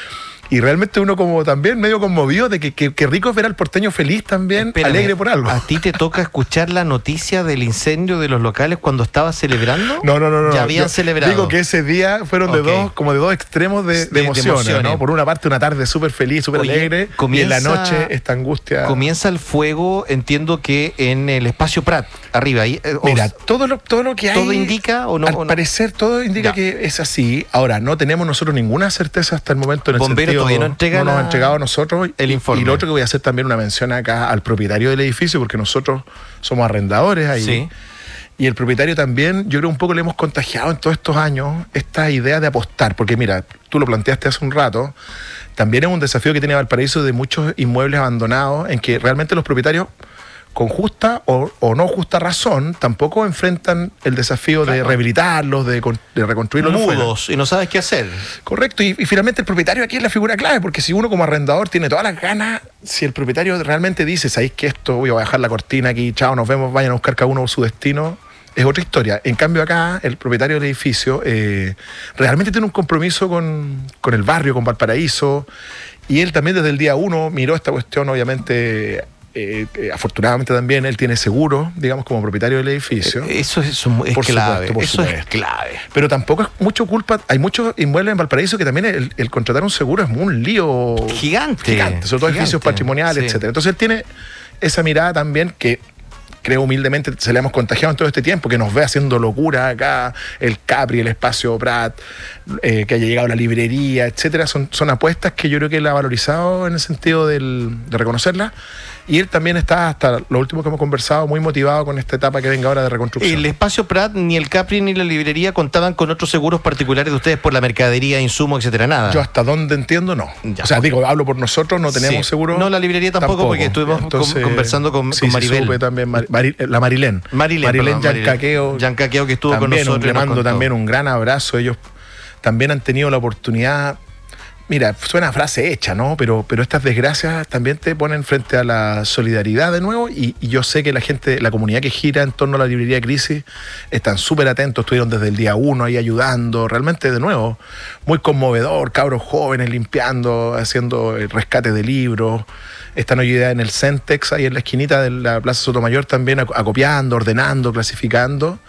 Y realmente uno como también medio conmovido de que, que, que rico es ver al porteño feliz también, Espérame, alegre por algo. ¿A ti te toca escuchar la noticia del incendio de los locales cuando estabas celebrando? No, no, no. no ya habían yo celebrado. Digo que ese día fueron okay. de dos, como de dos extremos de, de, de, emociones, de emociones, ¿no? Por una parte una tarde súper feliz, súper alegre, comienza, y en la noche esta angustia. Comienza el fuego, entiendo que en el espacio Prat, arriba. Ahí, eh, Mira, os, todo, lo, todo lo que hay... ¿Todo indica o no? Al o no? parecer todo indica ya. que es así. Ahora, no tenemos nosotros ninguna certeza hasta el momento en el Bombero sentido... todavía no entrega no nos ha entregado a nosotros el informe. Y lo otro que voy a hacer también una mención acá al propietario del edificio, porque nosotros somos arrendadores ahí. Sí. Y el propietario también, yo creo un poco le hemos contagiado en todos estos años esta idea de apostar, porque mira, tú lo planteaste hace un rato, también es un desafío que tiene Valparaíso de muchos inmuebles abandonados, en que realmente los propietarios, con justa o, o no justa razón, tampoco enfrentan el desafío claro. de rehabilitarlos, de, de reconstruirlos. Mudos, y no sabes qué hacer. Correcto, y, y finalmente el propietario aquí es la figura clave, porque si uno como arrendador tiene todas las ganas, si el propietario realmente dice, ¿sabéis que esto? Voy a bajar la cortina aquí, chao, nos vemos, vayan a buscar cada uno su destino, es otra historia. En cambio acá, el propietario del edificio eh, realmente tiene un compromiso con, con el barrio, con Valparaíso, y él también desde el día uno miró esta cuestión, obviamente... Eh, eh, afortunadamente también él tiene seguro, digamos, como propietario del edificio. Eh, eso es, es por clave. Supuesto, por eso supuesto. es clave. Pero tampoco es mucho culpa. Hay muchos inmuebles en Valparaíso que también el, el contratar un seguro es un lío gigante. Gigante, sobre todo edificios patrimoniales, sí. etcétera. Entonces él tiene esa mirada también que creo humildemente se le hemos contagiado en todo este tiempo, que nos ve haciendo locura acá, el Capri, el Espacio Prat, eh, que haya llegado la librería, etcétera. Son, son apuestas que yo creo que él ha valorizado en el sentido del, de reconocerlas. Y él también está, hasta lo último que hemos conversado, muy motivado con esta etapa que venga ahora de reconstrucción. El Espacio Prat, ni el Capri ni la librería contaban con otros seguros particulares de ustedes por la mercadería, insumos, etcétera, nada. Yo hasta donde entiendo, no. Ya, o sea, digo, hablo por nosotros, no tenemos sí. seguro. No, la librería tampoco, tampoco. porque estuvimos Entonces, conversando con, sí, con Maribel. Sí, también, Mar, Mar, la Marilén. Marilén, Marilén Yancaqueo. Yancaqueo que estuvo también, con nosotros. Le mando también un gran abrazo. Ellos también han tenido la oportunidad... Mira, suena frase hecha, ¿no? Pero, pero estas desgracias también te ponen frente a la solidaridad de nuevo y, y yo sé que la gente, la comunidad que gira en torno a la librería Crisis están súper atentos, estuvieron desde el día uno ahí ayudando, realmente de nuevo, muy conmovedor, cabros jóvenes limpiando, haciendo el rescate de libros, están hoy día en el Centex, ahí en la esquinita de la Plaza Sotomayor también acopiando, ordenando, clasificando.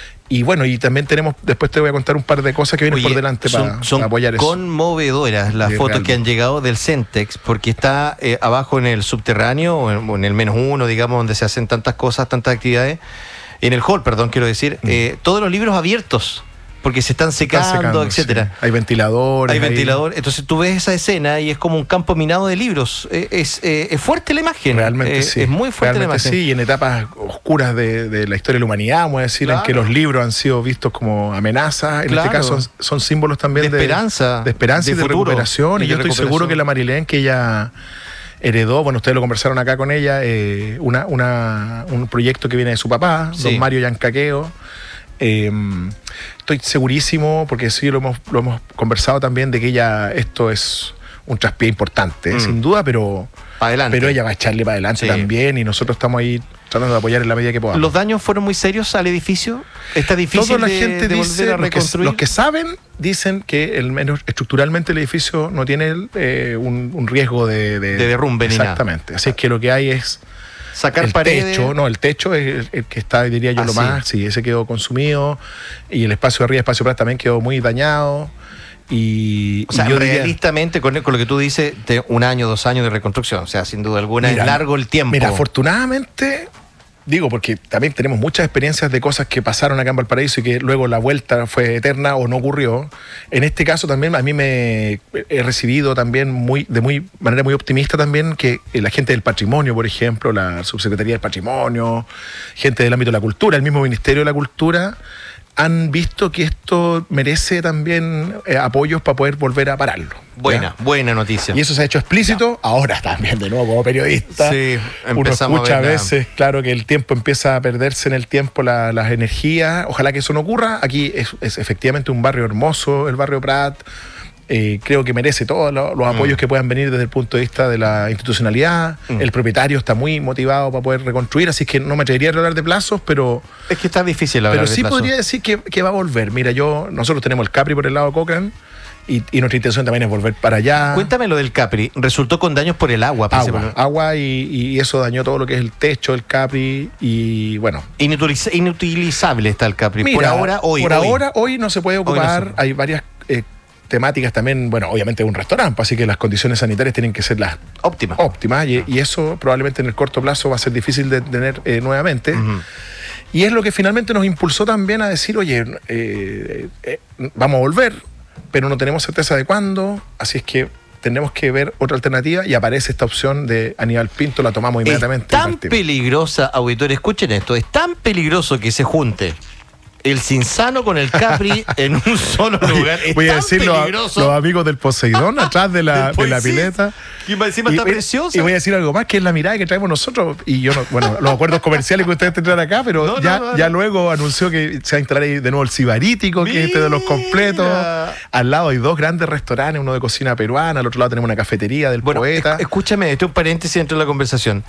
Y bueno, y también tenemos, después te voy a contar un par de cosas que vienen Oye, por delante son, para, son para apoyar eso. Son conmovedoras las sí, fotos realmente. que han llegado del Centex, porque está eh, abajo en el subterráneo, o en, o en el menos uno, digamos, donde se hacen tantas cosas, tantas actividades, en el hall, perdón, quiero decir, mm. eh, todos los libros abiertos, porque se están secando, están secando etcétera. Sí. Hay ventiladores. Hay ventiladores. Entonces tú ves esa escena y es como un campo minado de libros. Es, es, es fuerte la imagen. Realmente eh, sí. Es muy fuerte Realmente la imagen. Sí, y en etapas oscuras de, de la historia de la humanidad, vamos a decir, claro. en que los libros han sido vistos como amenazas. En claro. este caso son, son símbolos también de, de esperanza. De esperanza de y de futuro, recuperación. Y, y yo estoy seguro que la Marilén, que ella heredó, bueno, ustedes lo conversaron acá con ella, eh, una, una, un proyecto que viene de su papá, sí. don Mario Yancaqueo. Eh, estoy segurísimo, porque sí lo hemos, lo hemos conversado también, de que ella, esto es un traspié importante, mm. sin duda, pero, pero ella va a echarle para adelante sí. también, y nosotros estamos ahí tratando de apoyar en la medida que podamos. ¿Los daños fueron muy serios al edificio? ¿Está difícil Toda la de, gente de dice, volver a reconstruir? Los que, los que saben dicen que el menos estructuralmente el edificio no tiene eh, un, un riesgo de, de, de derrumbe ni nada. Exactamente. Así es que lo que hay es Sacar el paredes. techo, no, el techo es el, el que está, diría yo, Ah, lo sí. más, sí, ese quedó consumido, y el espacio de arriba, espacio Prat también quedó muy dañado. Y, O sea, y yo diría- realistamente, con, con lo que tú dices, de un año, dos años de reconstrucción. O sea, sin duda alguna, Mira, es largo el tiempo. Mira, afortunadamente, digo, porque también tenemos muchas experiencias de cosas que pasaron acá en Valparaíso y que luego la vuelta fue eterna o no ocurrió. En este caso también a mí me he recibido también muy de muy manera muy optimista también que la gente del patrimonio, por ejemplo, la Subsecretaría del Patrimonio, gente del ámbito de la cultura, el mismo Ministerio de la Cultura, han visto que esto merece también eh, apoyos para poder volver a pararlo. Buena, ¿ya? buena noticia. Y eso se ha hecho explícito. Ahora también, de nuevo, como periodista, Sí, uno empezamos escucha a a ver la- veces, claro, que el tiempo empieza a perderse en el tiempo, la- las energías. Ojalá que eso no ocurra. Aquí es, es efectivamente un barrio hermoso, el barrio Prat. Eh, creo que merece todos los, los apoyos Mm. que puedan venir desde el punto de vista de la institucionalidad. Mm. El propietario está muy motivado para poder reconstruir, así que no me atrevería a hablar de plazos, pero... Es que está difícil hablar Pero de sí plazo. podría decir que, que va a volver. Mira, yo nosotros tenemos el Capri por el lado de Cochrane y, y nuestra intención también es volver para allá. Cuéntame lo del Capri. Resultó con daños por el agua, Agua, principalmente. agua y, y eso dañó todo lo que es el techo, el Capri y bueno. Inutiliz- inutilizable está el Capri. Mira, por ahora, hoy. Por hoy. ahora, hoy no se puede Hoy no ocupar. se- Hay varias eh, temáticas también. Bueno, obviamente es un restaurante, así que las condiciones sanitarias tienen que ser las óptimas. Óptimas y, y eso probablemente en el corto plazo va a ser difícil de tener eh, nuevamente. Ujú. Y es lo que finalmente nos impulsó también a decir, oye, eh, eh, vamos a volver, pero no tenemos certeza de cuándo, así es que tenemos que ver otra alternativa y aparece esta opción de Aníbal Pinto, la tomamos inmediatamente. Es y tan partimos. peligrosa, auditores, escuchen esto, es tan peligroso que se junte el Cinzano con el Capri en un solo lugar. Es Voy a tan decir los, peligroso. los amigos del Poseidón atrás de la, Del de la Poisés, pileta. que encima está voy- preciosa. y voy a decir algo más, que es la mirada que traemos nosotros. Y yo no, bueno, los acuerdos comerciales que ustedes tendrán acá, pero No, no, ya, no, ya no. luego anunció que se va a instalar ahí de nuevo el Cibarítico, que es este de los completos. Al lado hay dos grandes restaurantes, uno de cocina peruana, al otro lado tenemos una cafetería del poeta. Esc- Escúchame, esto es un paréntesis dentro de la conversación.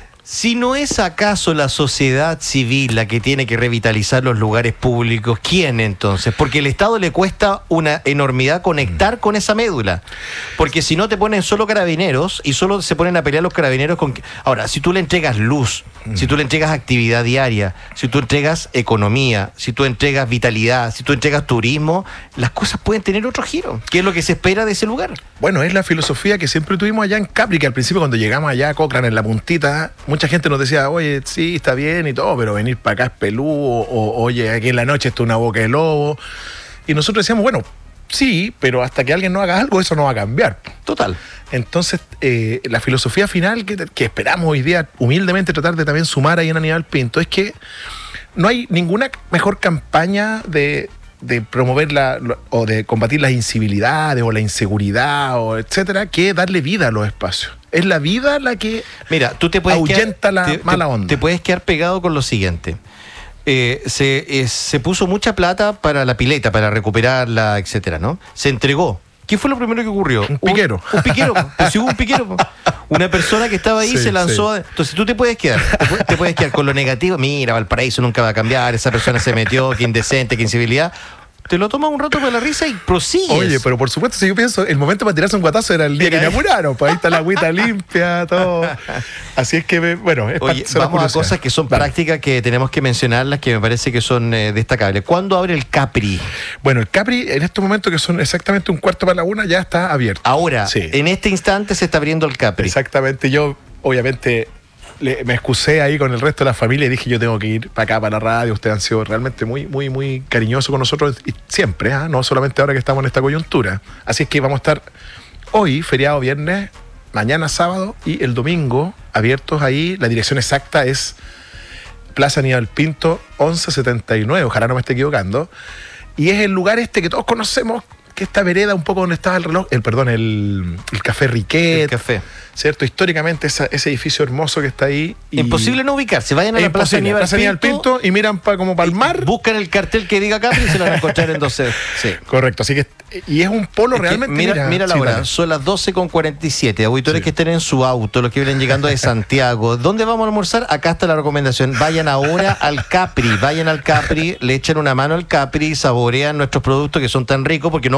Si no es acaso la sociedad civil la que tiene que revitalizar los lugares públicos, ¿quién entonces? Porque el Estado le cuesta una enormidad conectar con esa médula. Porque si no te ponen solo carabineros y solo se ponen a pelear los carabineros con... Ahora, si tú le entregas luz, si tú le entregas actividad diaria, si tú entregas economía, si tú entregas vitalidad, si tú entregas turismo, las cosas pueden tener otro giro. ¿Qué es lo que se espera de ese lugar? Bueno, es la filosofía que siempre tuvimos allá en Capri, que al principio cuando llegamos allá a Cochrane, en la puntita, mucha gente nos decía, oye, sí, está bien y todo, pero venir para acá es peludo, o oye, aquí en la noche está una boca de lobo. Y nosotros decíamos, bueno, sí, pero hasta que alguien no haga algo, eso no va a cambiar. Total. Entonces, eh, la filosofía final que, que esperamos hoy día, humildemente tratar de también sumar ahí en Aníbal Pinto, es que no hay ninguna mejor campaña de... de promover la, lo- o de combatir las incivilidades o la inseguridad o etcétera, que darle vida a los espacios. Es la vida la que Mira, tú te puedes ahuyenta quedar, la te- te- mala onda. Te puedes quedar pegado con lo siguiente. Eh, se, eh, se puso mucha plata para la pileta, para recuperarla, etcétera, ¿no? Se entregó. ¿Qué fue lo primero que ocurrió? Un piquero. Un, un piquero. Pues si hubo un piquero. Una persona que estaba ahí Sí, se lanzó. sí. a- Entonces tú te puedes quedar. Te, pu- te puedes quedar con lo negativo. Mira, Valparaíso nunca va a cambiar. Esa persona se metió. Qué indecente, qué incivilidad. Te lo tomas un rato para la risa y prosigues. Oye, pero por supuesto, si yo pienso, el momento para tirarse un guatazo era el día que inauguraron, pues ahí está la agüita limpia, todo. Así es que, me- bueno, es Oye, parte- son las vamos a curiosidades. cosas que son Dale. prácticas que tenemos que mencionarlas, que me parece que son eh, destacables. ¿Cuándo abre el Capri? Bueno, el Capri, en estos momentos que son exactamente un cuarto para la una, ya está abierto. Ahora, Sí. en este instante se está abriendo el Capri. Exactamente, yo obviamente le- me excusé ahí con el resto de la familia y dije yo tengo que ir para acá, para la radio, ustedes han sido realmente muy, muy, muy cariñosos con nosotros y siempre, ¿ah? No solamente ahora que estamos en esta coyuntura. Así es que vamos a estar hoy, feriado viernes, mañana sábado y el domingo abiertos ahí. La dirección exacta es Plaza Aníbal Pinto once setenta y nueve, ojalá no me esté equivocando. Y es el lugar este que todos conocemos, que esta vereda un poco donde estaba el reloj, el perdón, el, el Café Riquet. El café. ¿Cierto? Históricamente esa- ese edificio hermoso que está ahí. y- Imposible no ubicarse. Vayan a Es la Plaza imposible. Aníbal Plaza Aníbal Pinto, Pinto y miran pa, como para el mar. buscan el cartel que diga Capri y se lo van a encontrar en doce. Sí. Correcto, así que y es un polo Es que realmente. mira, mira la sí, hora, dale. son las doce con cuarenta y siete. Auditores Sí. que estén en su auto, los que vienen llegando de Santiago. ¿Dónde vamos a almorzar? Acá está la recomendación. Vayan ahora al Capri, vayan al Capri, le echan una mano al Capri, saborean nuestros productos que son tan ricos porque no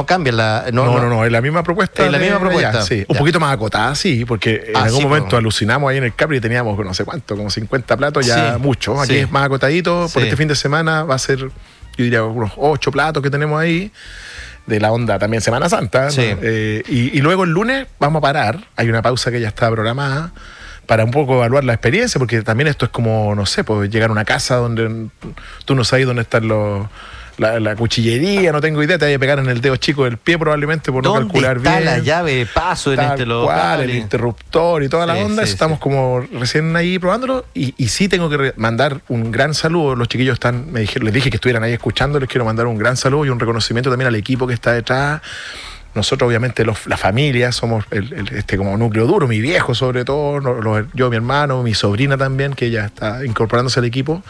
cambian la. No, no, no, no, es la misma propuesta. Es la misma propuesta. Allá, sí. Un ya. poquito más acotada, sí, porque en ah, algún sí, momento como... alucinamos ahí en el Capri y teníamos no sé cuánto, como cincuenta platos, ya sí, mucho. Aquí sí. es más acotadito. Por sí. este fin de semana va a ser, yo diría, unos ocho platos que tenemos ahí. De la onda también Semana Santa. Sí. ¿no? Eh, y, y luego el lunes vamos a parar. Hay una pausa que ya está programada para un poco evaluar la experiencia, porque también esto es como, no sé, pues llegar a una casa donde tú no sabes dónde están los... La, la cuchillería, no tengo idea, te voy a pegar en el dedo chico del pie probablemente por no calcular bien. ¿Dónde está la llave de paso en este local? El interruptor y toda la sí, onda, sí, estamos sí. como recién ahí probándolo y, y sí tengo que mandar un gran saludo. Los chiquillos están, me dijeron, les dije que estuvieran ahí escuchando, les quiero mandar un gran saludo y un reconocimiento también al equipo que está detrás. Nosotros obviamente los, la familia somos el, el, este como núcleo duro, mi viejo sobre todo, los, yo, mi hermano, mi sobrina también, que ella está incorporándose al equipo.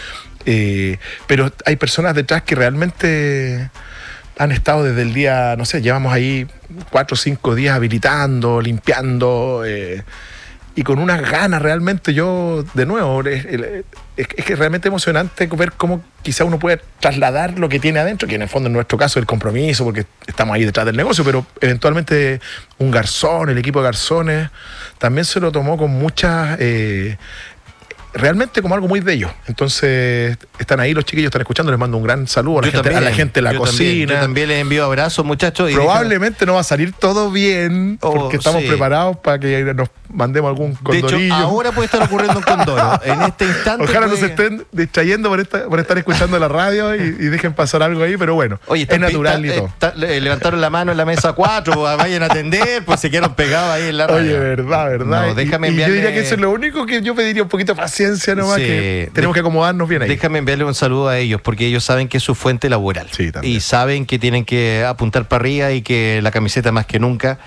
Eh, pero hay personas detrás que realmente han estado desde el día, no sé, llevamos ahí cuatro o cinco días habilitando, limpiando, eh, y con unas ganas realmente. Yo, de nuevo, es, es, es que es realmente emocionante ver cómo quizá uno puede trasladar lo que tiene adentro, que en el fondo en nuestro caso es el compromiso, porque estamos ahí detrás del negocio, pero eventualmente un garzón, el equipo de garzones, también se lo tomó con muchas... Eh, realmente como algo muy de ellos. Entonces, están ahí los chiquillos, están escuchando, les mando un gran saludo a la, gente, también, a la gente de la yo cocina. También, yo también les envío abrazos, muchachos. Y probablemente dejan... no va a salir todo bien, oh, porque estamos sí. preparados para que nos mandemos algún condorillo. De hecho, ahora puede estar ocurriendo un condoro. En este instante. Ojalá puede... no se estén distrayendo por, esta, por estar escuchando la radio y, y dejen pasar algo ahí, pero bueno, Oye, está, es natural está, y todo. Está, levantaron la mano en la mesa cuatro, vayan a atender, pues se quedaron pegados ahí en la radio. Oye, verdad, verdad. No, déjame y, enviarle... y yo diría que eso es lo único que yo pediría un poquito de paciencia nomás, sí. que tenemos que acomodarnos bien ahí. Déjame enviarle un saludo a ellos, porque ellos saben que es su fuente laboral. Sí, también. Y saben que tienen que apuntar para arriba y que la camiseta más que nunca.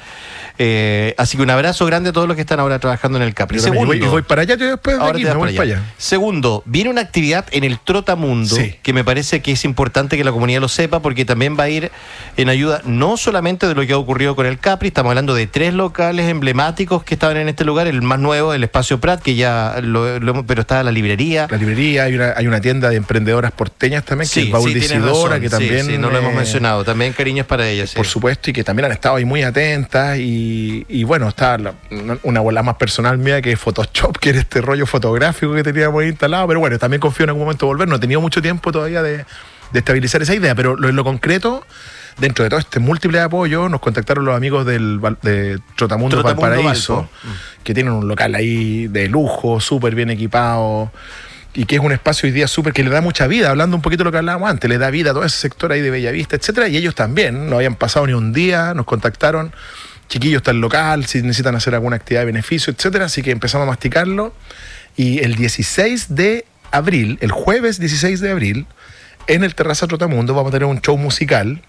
Eh, así que un abrazo grande a todos los que están ahora trabajando en el Capri. Segundo, voy, voy para allá, yo después de ahora aquí, me voy para para allá. allá. Segundo, viene una actividad en el Trotamundo, sí. que me parece que es importante que la comunidad lo sepa, porque también va a ir en ayuda no solamente de lo que ha ocurrido con el Capri, estamos hablando de tres locales emblemáticos que estaban en este lugar, el más nuevo, el Espacio Prat, que ya lo, lo pero está la librería. La librería, hay una, hay una tienda de emprendedoras porteñas también, sí, que es Baúl sí, Decidora, que también... Sí, sí, no lo hemos eh, mencionado, también cariños para ellas. Por sí. supuesto, y que también han estado ahí muy atentas, y, y bueno, está la, una bola más personal mía que es Photoshop, que era este rollo fotográfico que teníamos ahí instalado, pero bueno, también confío en algún momento volver, no he tenido mucho tiempo todavía de, de estabilizar esa idea, pero lo, en lo concreto, dentro de todo este múltiple apoyo, nos contactaron los amigos del de Trotamundo, Trotamundo Valparaíso, que tienen un local ahí de lujo, súper bien equipado, y que es un espacio hoy día súper que le da mucha vida, hablando un poquito de lo que hablábamos antes, le da vida a todo ese sector ahí de Bellavista, etcétera, y ellos también, no habían pasado ni un día, nos contactaron, chiquillos, está el local, si necesitan hacer alguna actividad de beneficio, etcétera, así que empezamos a masticarlo, y el dieciséis de abril, el jueves dieciséis de abril, en el Terraza Trotamundo vamos a tener un show musical,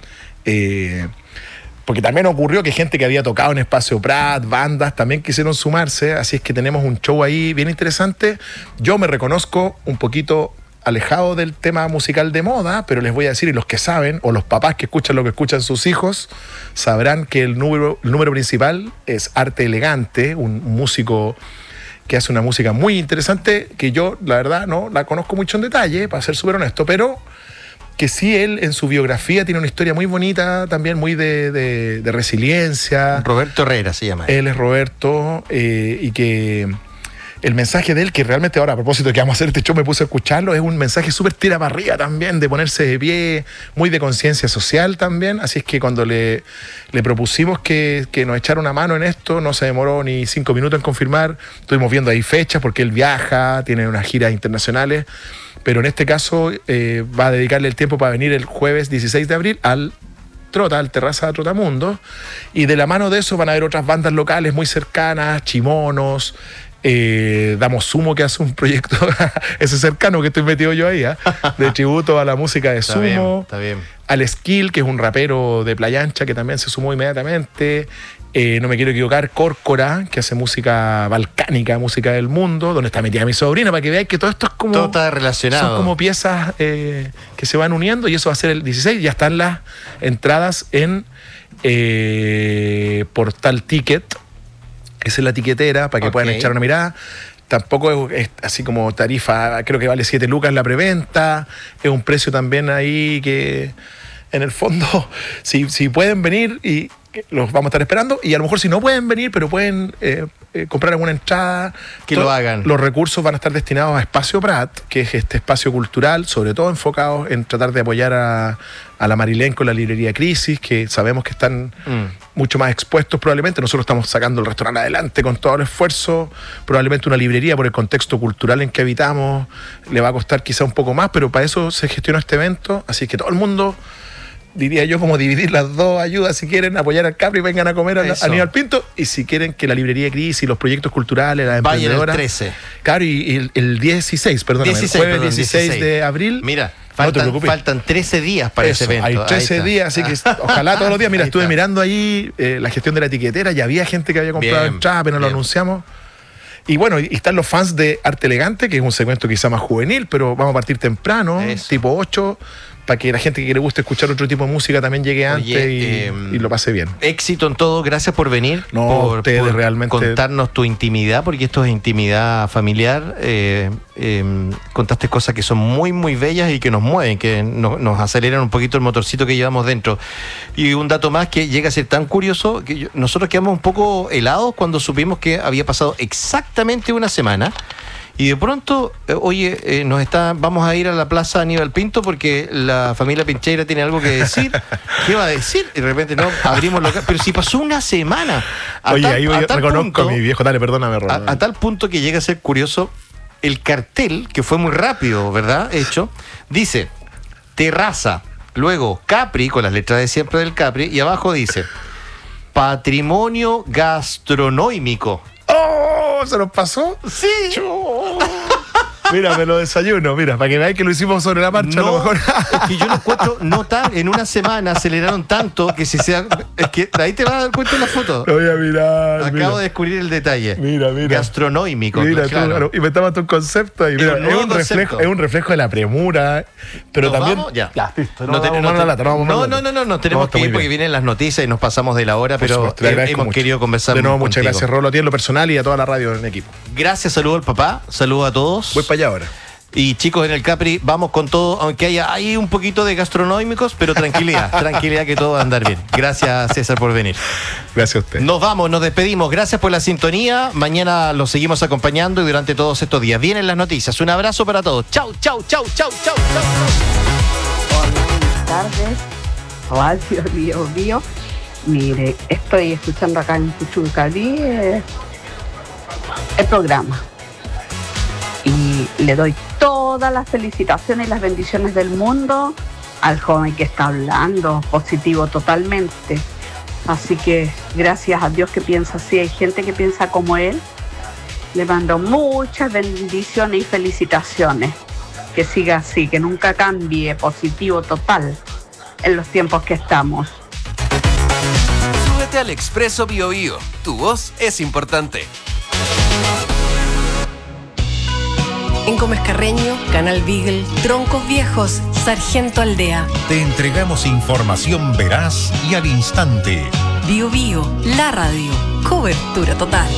eh, porque también ocurrió que gente que había tocado en Espacio Prat, bandas, también quisieron sumarse, así es que tenemos un show ahí bien interesante. Yo me reconozco un poquito alejado del tema musical de moda, pero les voy a decir, y los que saben, o los papás que escuchan lo que escuchan sus hijos, sabrán que el número, el número principal es Arte Elegante, un, un músico que hace una música muy interesante, que yo, la verdad, no la conozco mucho en detalle, para ser súper honesto, pero que sí él en su biografía tiene una historia muy bonita, también muy de, de, de resiliencia. Roberto Herrera se llama. Él es Roberto, eh, y que el mensaje de él, que realmente ahora a propósito de que vamos a hacer este show me puse a escucharlo, es un mensaje súper tira para arriba también, de ponerse de pie, muy de conciencia social también, así es que cuando le, le propusimos que, que nos echara una mano en esto, no se demoró ni cinco minutos en confirmar, estuvimos viendo ahí fechas porque él viaja, tiene unas giras internacionales, pero en este caso eh, va a dedicarle el tiempo para venir el jueves dieciséis de abril al Trota, al Terraza Trotamundo, y de la mano de eso van a haber otras bandas locales muy cercanas, Chimonos, eh, Damos Sumo, que hace un proyecto ese cercano que estoy metido yo ahí, ¿eh? de tributo a la música de está Sumo, bien, está bien. Al Skill, que es un rapero de Playa Ancha que también se sumó inmediatamente, eh, no me quiero equivocar, Córcora, que hace música balcánica, música del mundo, donde está metida mi sobrina, para que veáis que todo esto es como... Todo está relacionado. Son como piezas eh, que se van uniendo, y eso va a ser el dieciséis, ya están las entradas en eh, Portal Ticket, esa es la tiquetera, para que okay. puedan echar una mirada. Tampoco es, es así como tarifa, creo que vale siete lucas la preventa, es un precio también ahí que... en el fondo, si, si pueden venir y los vamos a estar esperando, y a lo mejor si no pueden venir, pero pueden eh, eh, comprar alguna entrada, que lo hagan. Los recursos van a estar destinados a Espacio Prat, que es este espacio cultural, sobre todo enfocado en tratar de apoyar a, a la Marilén con la librería Crisis, que sabemos que están mm. mucho más expuestos probablemente. Nosotros estamos sacando el restaurante adelante con todo el esfuerzo. Probablemente una librería, por el contexto cultural en que habitamos, le va a costar quizá un poco más, pero para eso se gestiona este evento, así que todo el mundo, diría yo, como dividir las dos ayudas. Si quieren apoyar al Capri, vengan a comer a Aníbal Pinto, y si quieren que la librería Crisis y los proyectos culturales, las vayan emprendedoras, el trece. Claro, y el, el dieciséis, perdón, el jueves perdón, dieciséis, dieciséis de abril. Mira, faltan, no faltan trece días para Eso, ese evento. Hay trece días, así que ojalá todos los días. Mira, estuve está. mirando ahí eh, la gestión de la etiquetera, ya había gente que había comprado entradas, apenas lo anunciamos. Y bueno, y están los fans de Arte Elegante, que es un segmento quizá más juvenil, pero vamos a partir temprano, Eso. tipo ocho, para que la gente que le guste escuchar otro tipo de música también llegue antes. Oye, y, eh, y lo pase bien. Éxito en todo, gracias por venir. No, por, ustedes por realmente contarnos tu intimidad, porque esto es intimidad familiar. Eh, eh, contaste cosas que son muy, muy bellas y que nos mueven, que no, nos aceleran un poquito el motorcito que llevamos dentro. Y un dato más que llega a ser tan curioso, que yo, nosotros quedamos un poco helados cuando supimos que había pasado exactamente una semana. Y de pronto, eh, oye, eh, nos está, vamos a ir a la Plaza Aníbal Pinto porque la familia Pincheira tiene algo que decir. ¿Qué va a decir? Y de repente no, abrimos local. Pero si pasó una semana. A oye, tal, ahí a tal reconozco punto, a mi viejo, dale, perdóname, Ron. A, a tal punto que llega a ser curioso el cartel, que fue muy rápido, ¿verdad? Hecho, dice terraza, luego Capri, con las letras de siempre del Capri, y abajo dice patrimonio gastronómico. ¡Oh! ¿Se nos pasó? Sí. Mira, me lo desayuno, mira, para que veáis que lo hicimos sobre la marcha, no, a lo mejor. Es que yo lo encuentro no tan, en una semana aceleraron tanto que si sea, es que ahí te vas a dar cuenta en la foto. Lo voy a mirar. Acabo mira. de descubrir el detalle. Mira, mira. Gastronómico. Mira, claro. tú, claro. Inventamos un concepto ahí. Mira, es, un reflejo, es un reflejo de la premura, pero ¿Nos también. Vamos? Ya. Ya, listo. No, No, tenemos, no, no, no, lata, no, no, no, no, no, no, tenemos no, que ir porque vienen las noticias y nos pasamos de la hora, pero eh, hemos mucho. querido conversar. De nuevo, contigo. muchas gracias, Rolo, a ti en lo personal y a toda la radio en equipo. Gracias, saludo al papá, saludo a todos. Voy para allá ahora. Y chicos, en el Capri vamos con todo, aunque haya ahí un poquito de gastronómicos, pero tranquilidad, tranquilidad que todo va a andar bien. Gracias, César, por venir. Gracias a usted. Nos vamos, nos despedimos. Gracias por la sintonía. Mañana los seguimos acompañando y durante todos estos días. Vienen las noticias. Un abrazo para todos. Chau, chau, chau, chau, chau, chau. Buenas tardes, Radio Bio Bio. Mire, estoy escuchando acá en Puchuncaví eh, el programa. Y le doy todas las felicitaciones y las bendiciones del mundo al joven que está hablando, positivo totalmente. Así que gracias a Dios que piensa así, hay gente que piensa como él. Le mando muchas bendiciones y felicitaciones. Que siga así, que nunca cambie, positivo total en los tiempos que estamos. Súbete al Expreso Bio Bio. Tu voz es importante. En Gómez Carreño, Canal Beagle, Troncos Viejos, Sargento Aldea. Te entregamos información veraz y al instante. Bio Bio, la radio, cobertura total.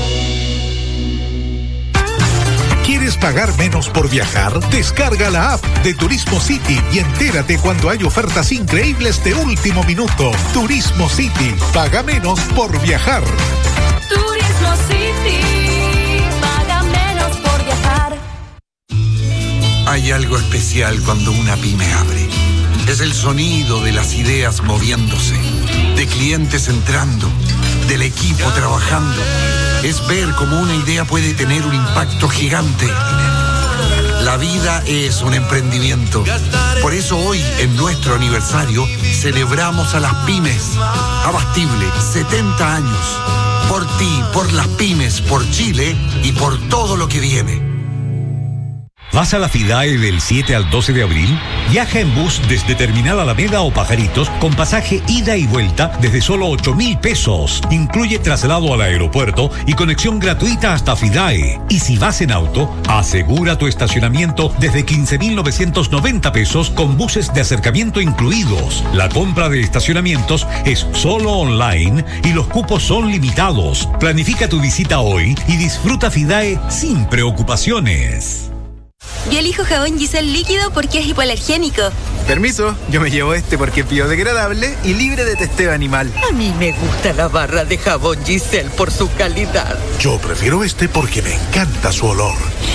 ¿Quieres pagar menos por viajar? Descarga la app de Turismo City y entérate cuando hay ofertas increíbles de último minuto. Turismo City, paga menos por viajar. Turismo City, paga menos por viajar. Hay algo especial cuando una pyme abre. Es el sonido de las ideas moviéndose, de clientes entrando, del equipo trabajando. Es ver cómo una idea puede tener un impacto gigante. La vida es un emprendimiento. Por eso hoy, en nuestro aniversario, celebramos a las pymes. Abastible, setenta años. Por ti, por las pymes, por Chile y por todo lo que viene. ¿Vas a la FIDAE del siete al doce de abril? Viaja en bus desde Terminal Alameda o Pajaritos con pasaje ida y vuelta desde solo ocho mil pesos. Incluye traslado al aeropuerto y conexión gratuita hasta FIDAE. Y si vas en auto, asegura tu estacionamiento desde quince mil novecientos noventa pesos con buses de acercamiento incluidos. La compra de estacionamientos es solo online y los cupos son limitados. Planifica tu visita hoy y disfruta FIDAE sin preocupaciones. Yo elijo jabón Giselle líquido porque es hipoalergénico. Permiso, yo me llevo este porque es biodegradable y libre de testeo animal. A mí me gusta la barra de jabón Giselle por su calidad. Yo prefiero este porque me encanta su olor.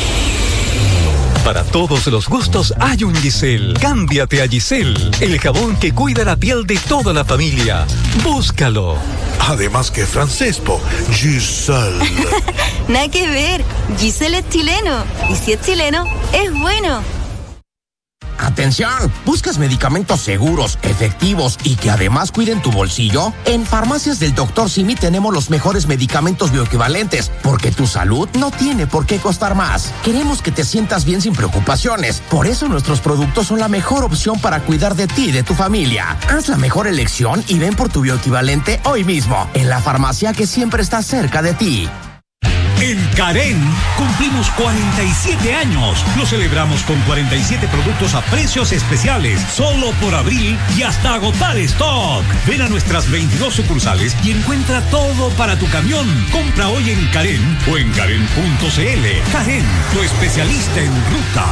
Para todos los gustos hay un Giselle. Cámbiate a Giselle, el jabón que cuida la piel de toda la familia. Búscalo. Además que es francés, po. Giselle. Nada que ver. Giselle es chileno. Y si es chileno, es bueno. ¡Atención! ¿Buscas medicamentos seguros, efectivos y que además cuiden tu bolsillo? En Farmacias del doctor Simi tenemos los mejores medicamentos bioequivalentes, porque tu salud no tiene por qué costar más. Queremos que te sientas bien sin preocupaciones. Por eso nuestros productos son la mejor opción para cuidar de ti y de tu familia. Haz la mejor elección y ven por tu bioequivalente hoy mismo, en la farmacia que siempre está cerca de ti. En Karen cumplimos cuarenta y siete años. Lo celebramos con cuarenta y siete productos a precios especiales, solo por abril y hasta agotar stock. Ven a nuestras veintidós sucursales y encuentra todo para tu camión. Compra hoy en Karen o en karen punto cl. Karen, tu especialista en ruta.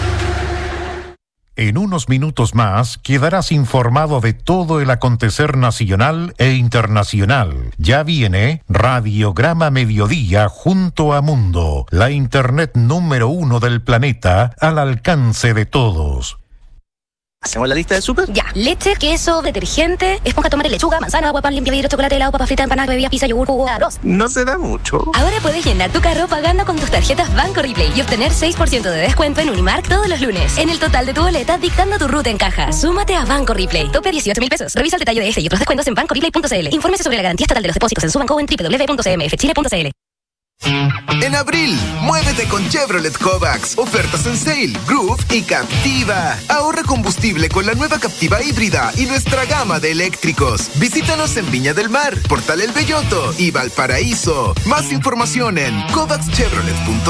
En unos minutos más quedarás informado de todo el acontecer nacional e internacional. Ya viene Radiograma Mediodía junto a Mundo, la internet número uno del planeta al alcance de todos. ¿Hacemos la lista de súper? Ya. Leche, queso, detergente, esponja, tomate, lechuga, manzana, agua, pan, limpia, vidrio, chocolate, helado, papa frita, empanada, bebida, pizza, yogur, jugo, arroz. No se da mucho. Ahora puedes llenar tu carro pagando con tus tarjetas Banco Replay y obtener seis por ciento de descuento en Unimark todos los lunes. En el total de tu boleta, dictando tu ruta en caja. Súmate a Banco Replay. Tope dieciocho mil pesos. Revisa el detalle de este y otros descuentos en banco replay punto cl. Infórmese sobre la garantía estatal de los depósitos en su banco o en doble u doble u doble u punto c m f chile punto c l. En abril, muévete con Chevrolet Kovacs. Ofertas en Sale, Groove y Captiva. Ahorra combustible con la nueva Captiva híbrida y nuestra gama de eléctricos. Visítanos en Viña del Mar, Portal El Belloto y Valparaíso. Más información en kovacs chevrolet punto c l.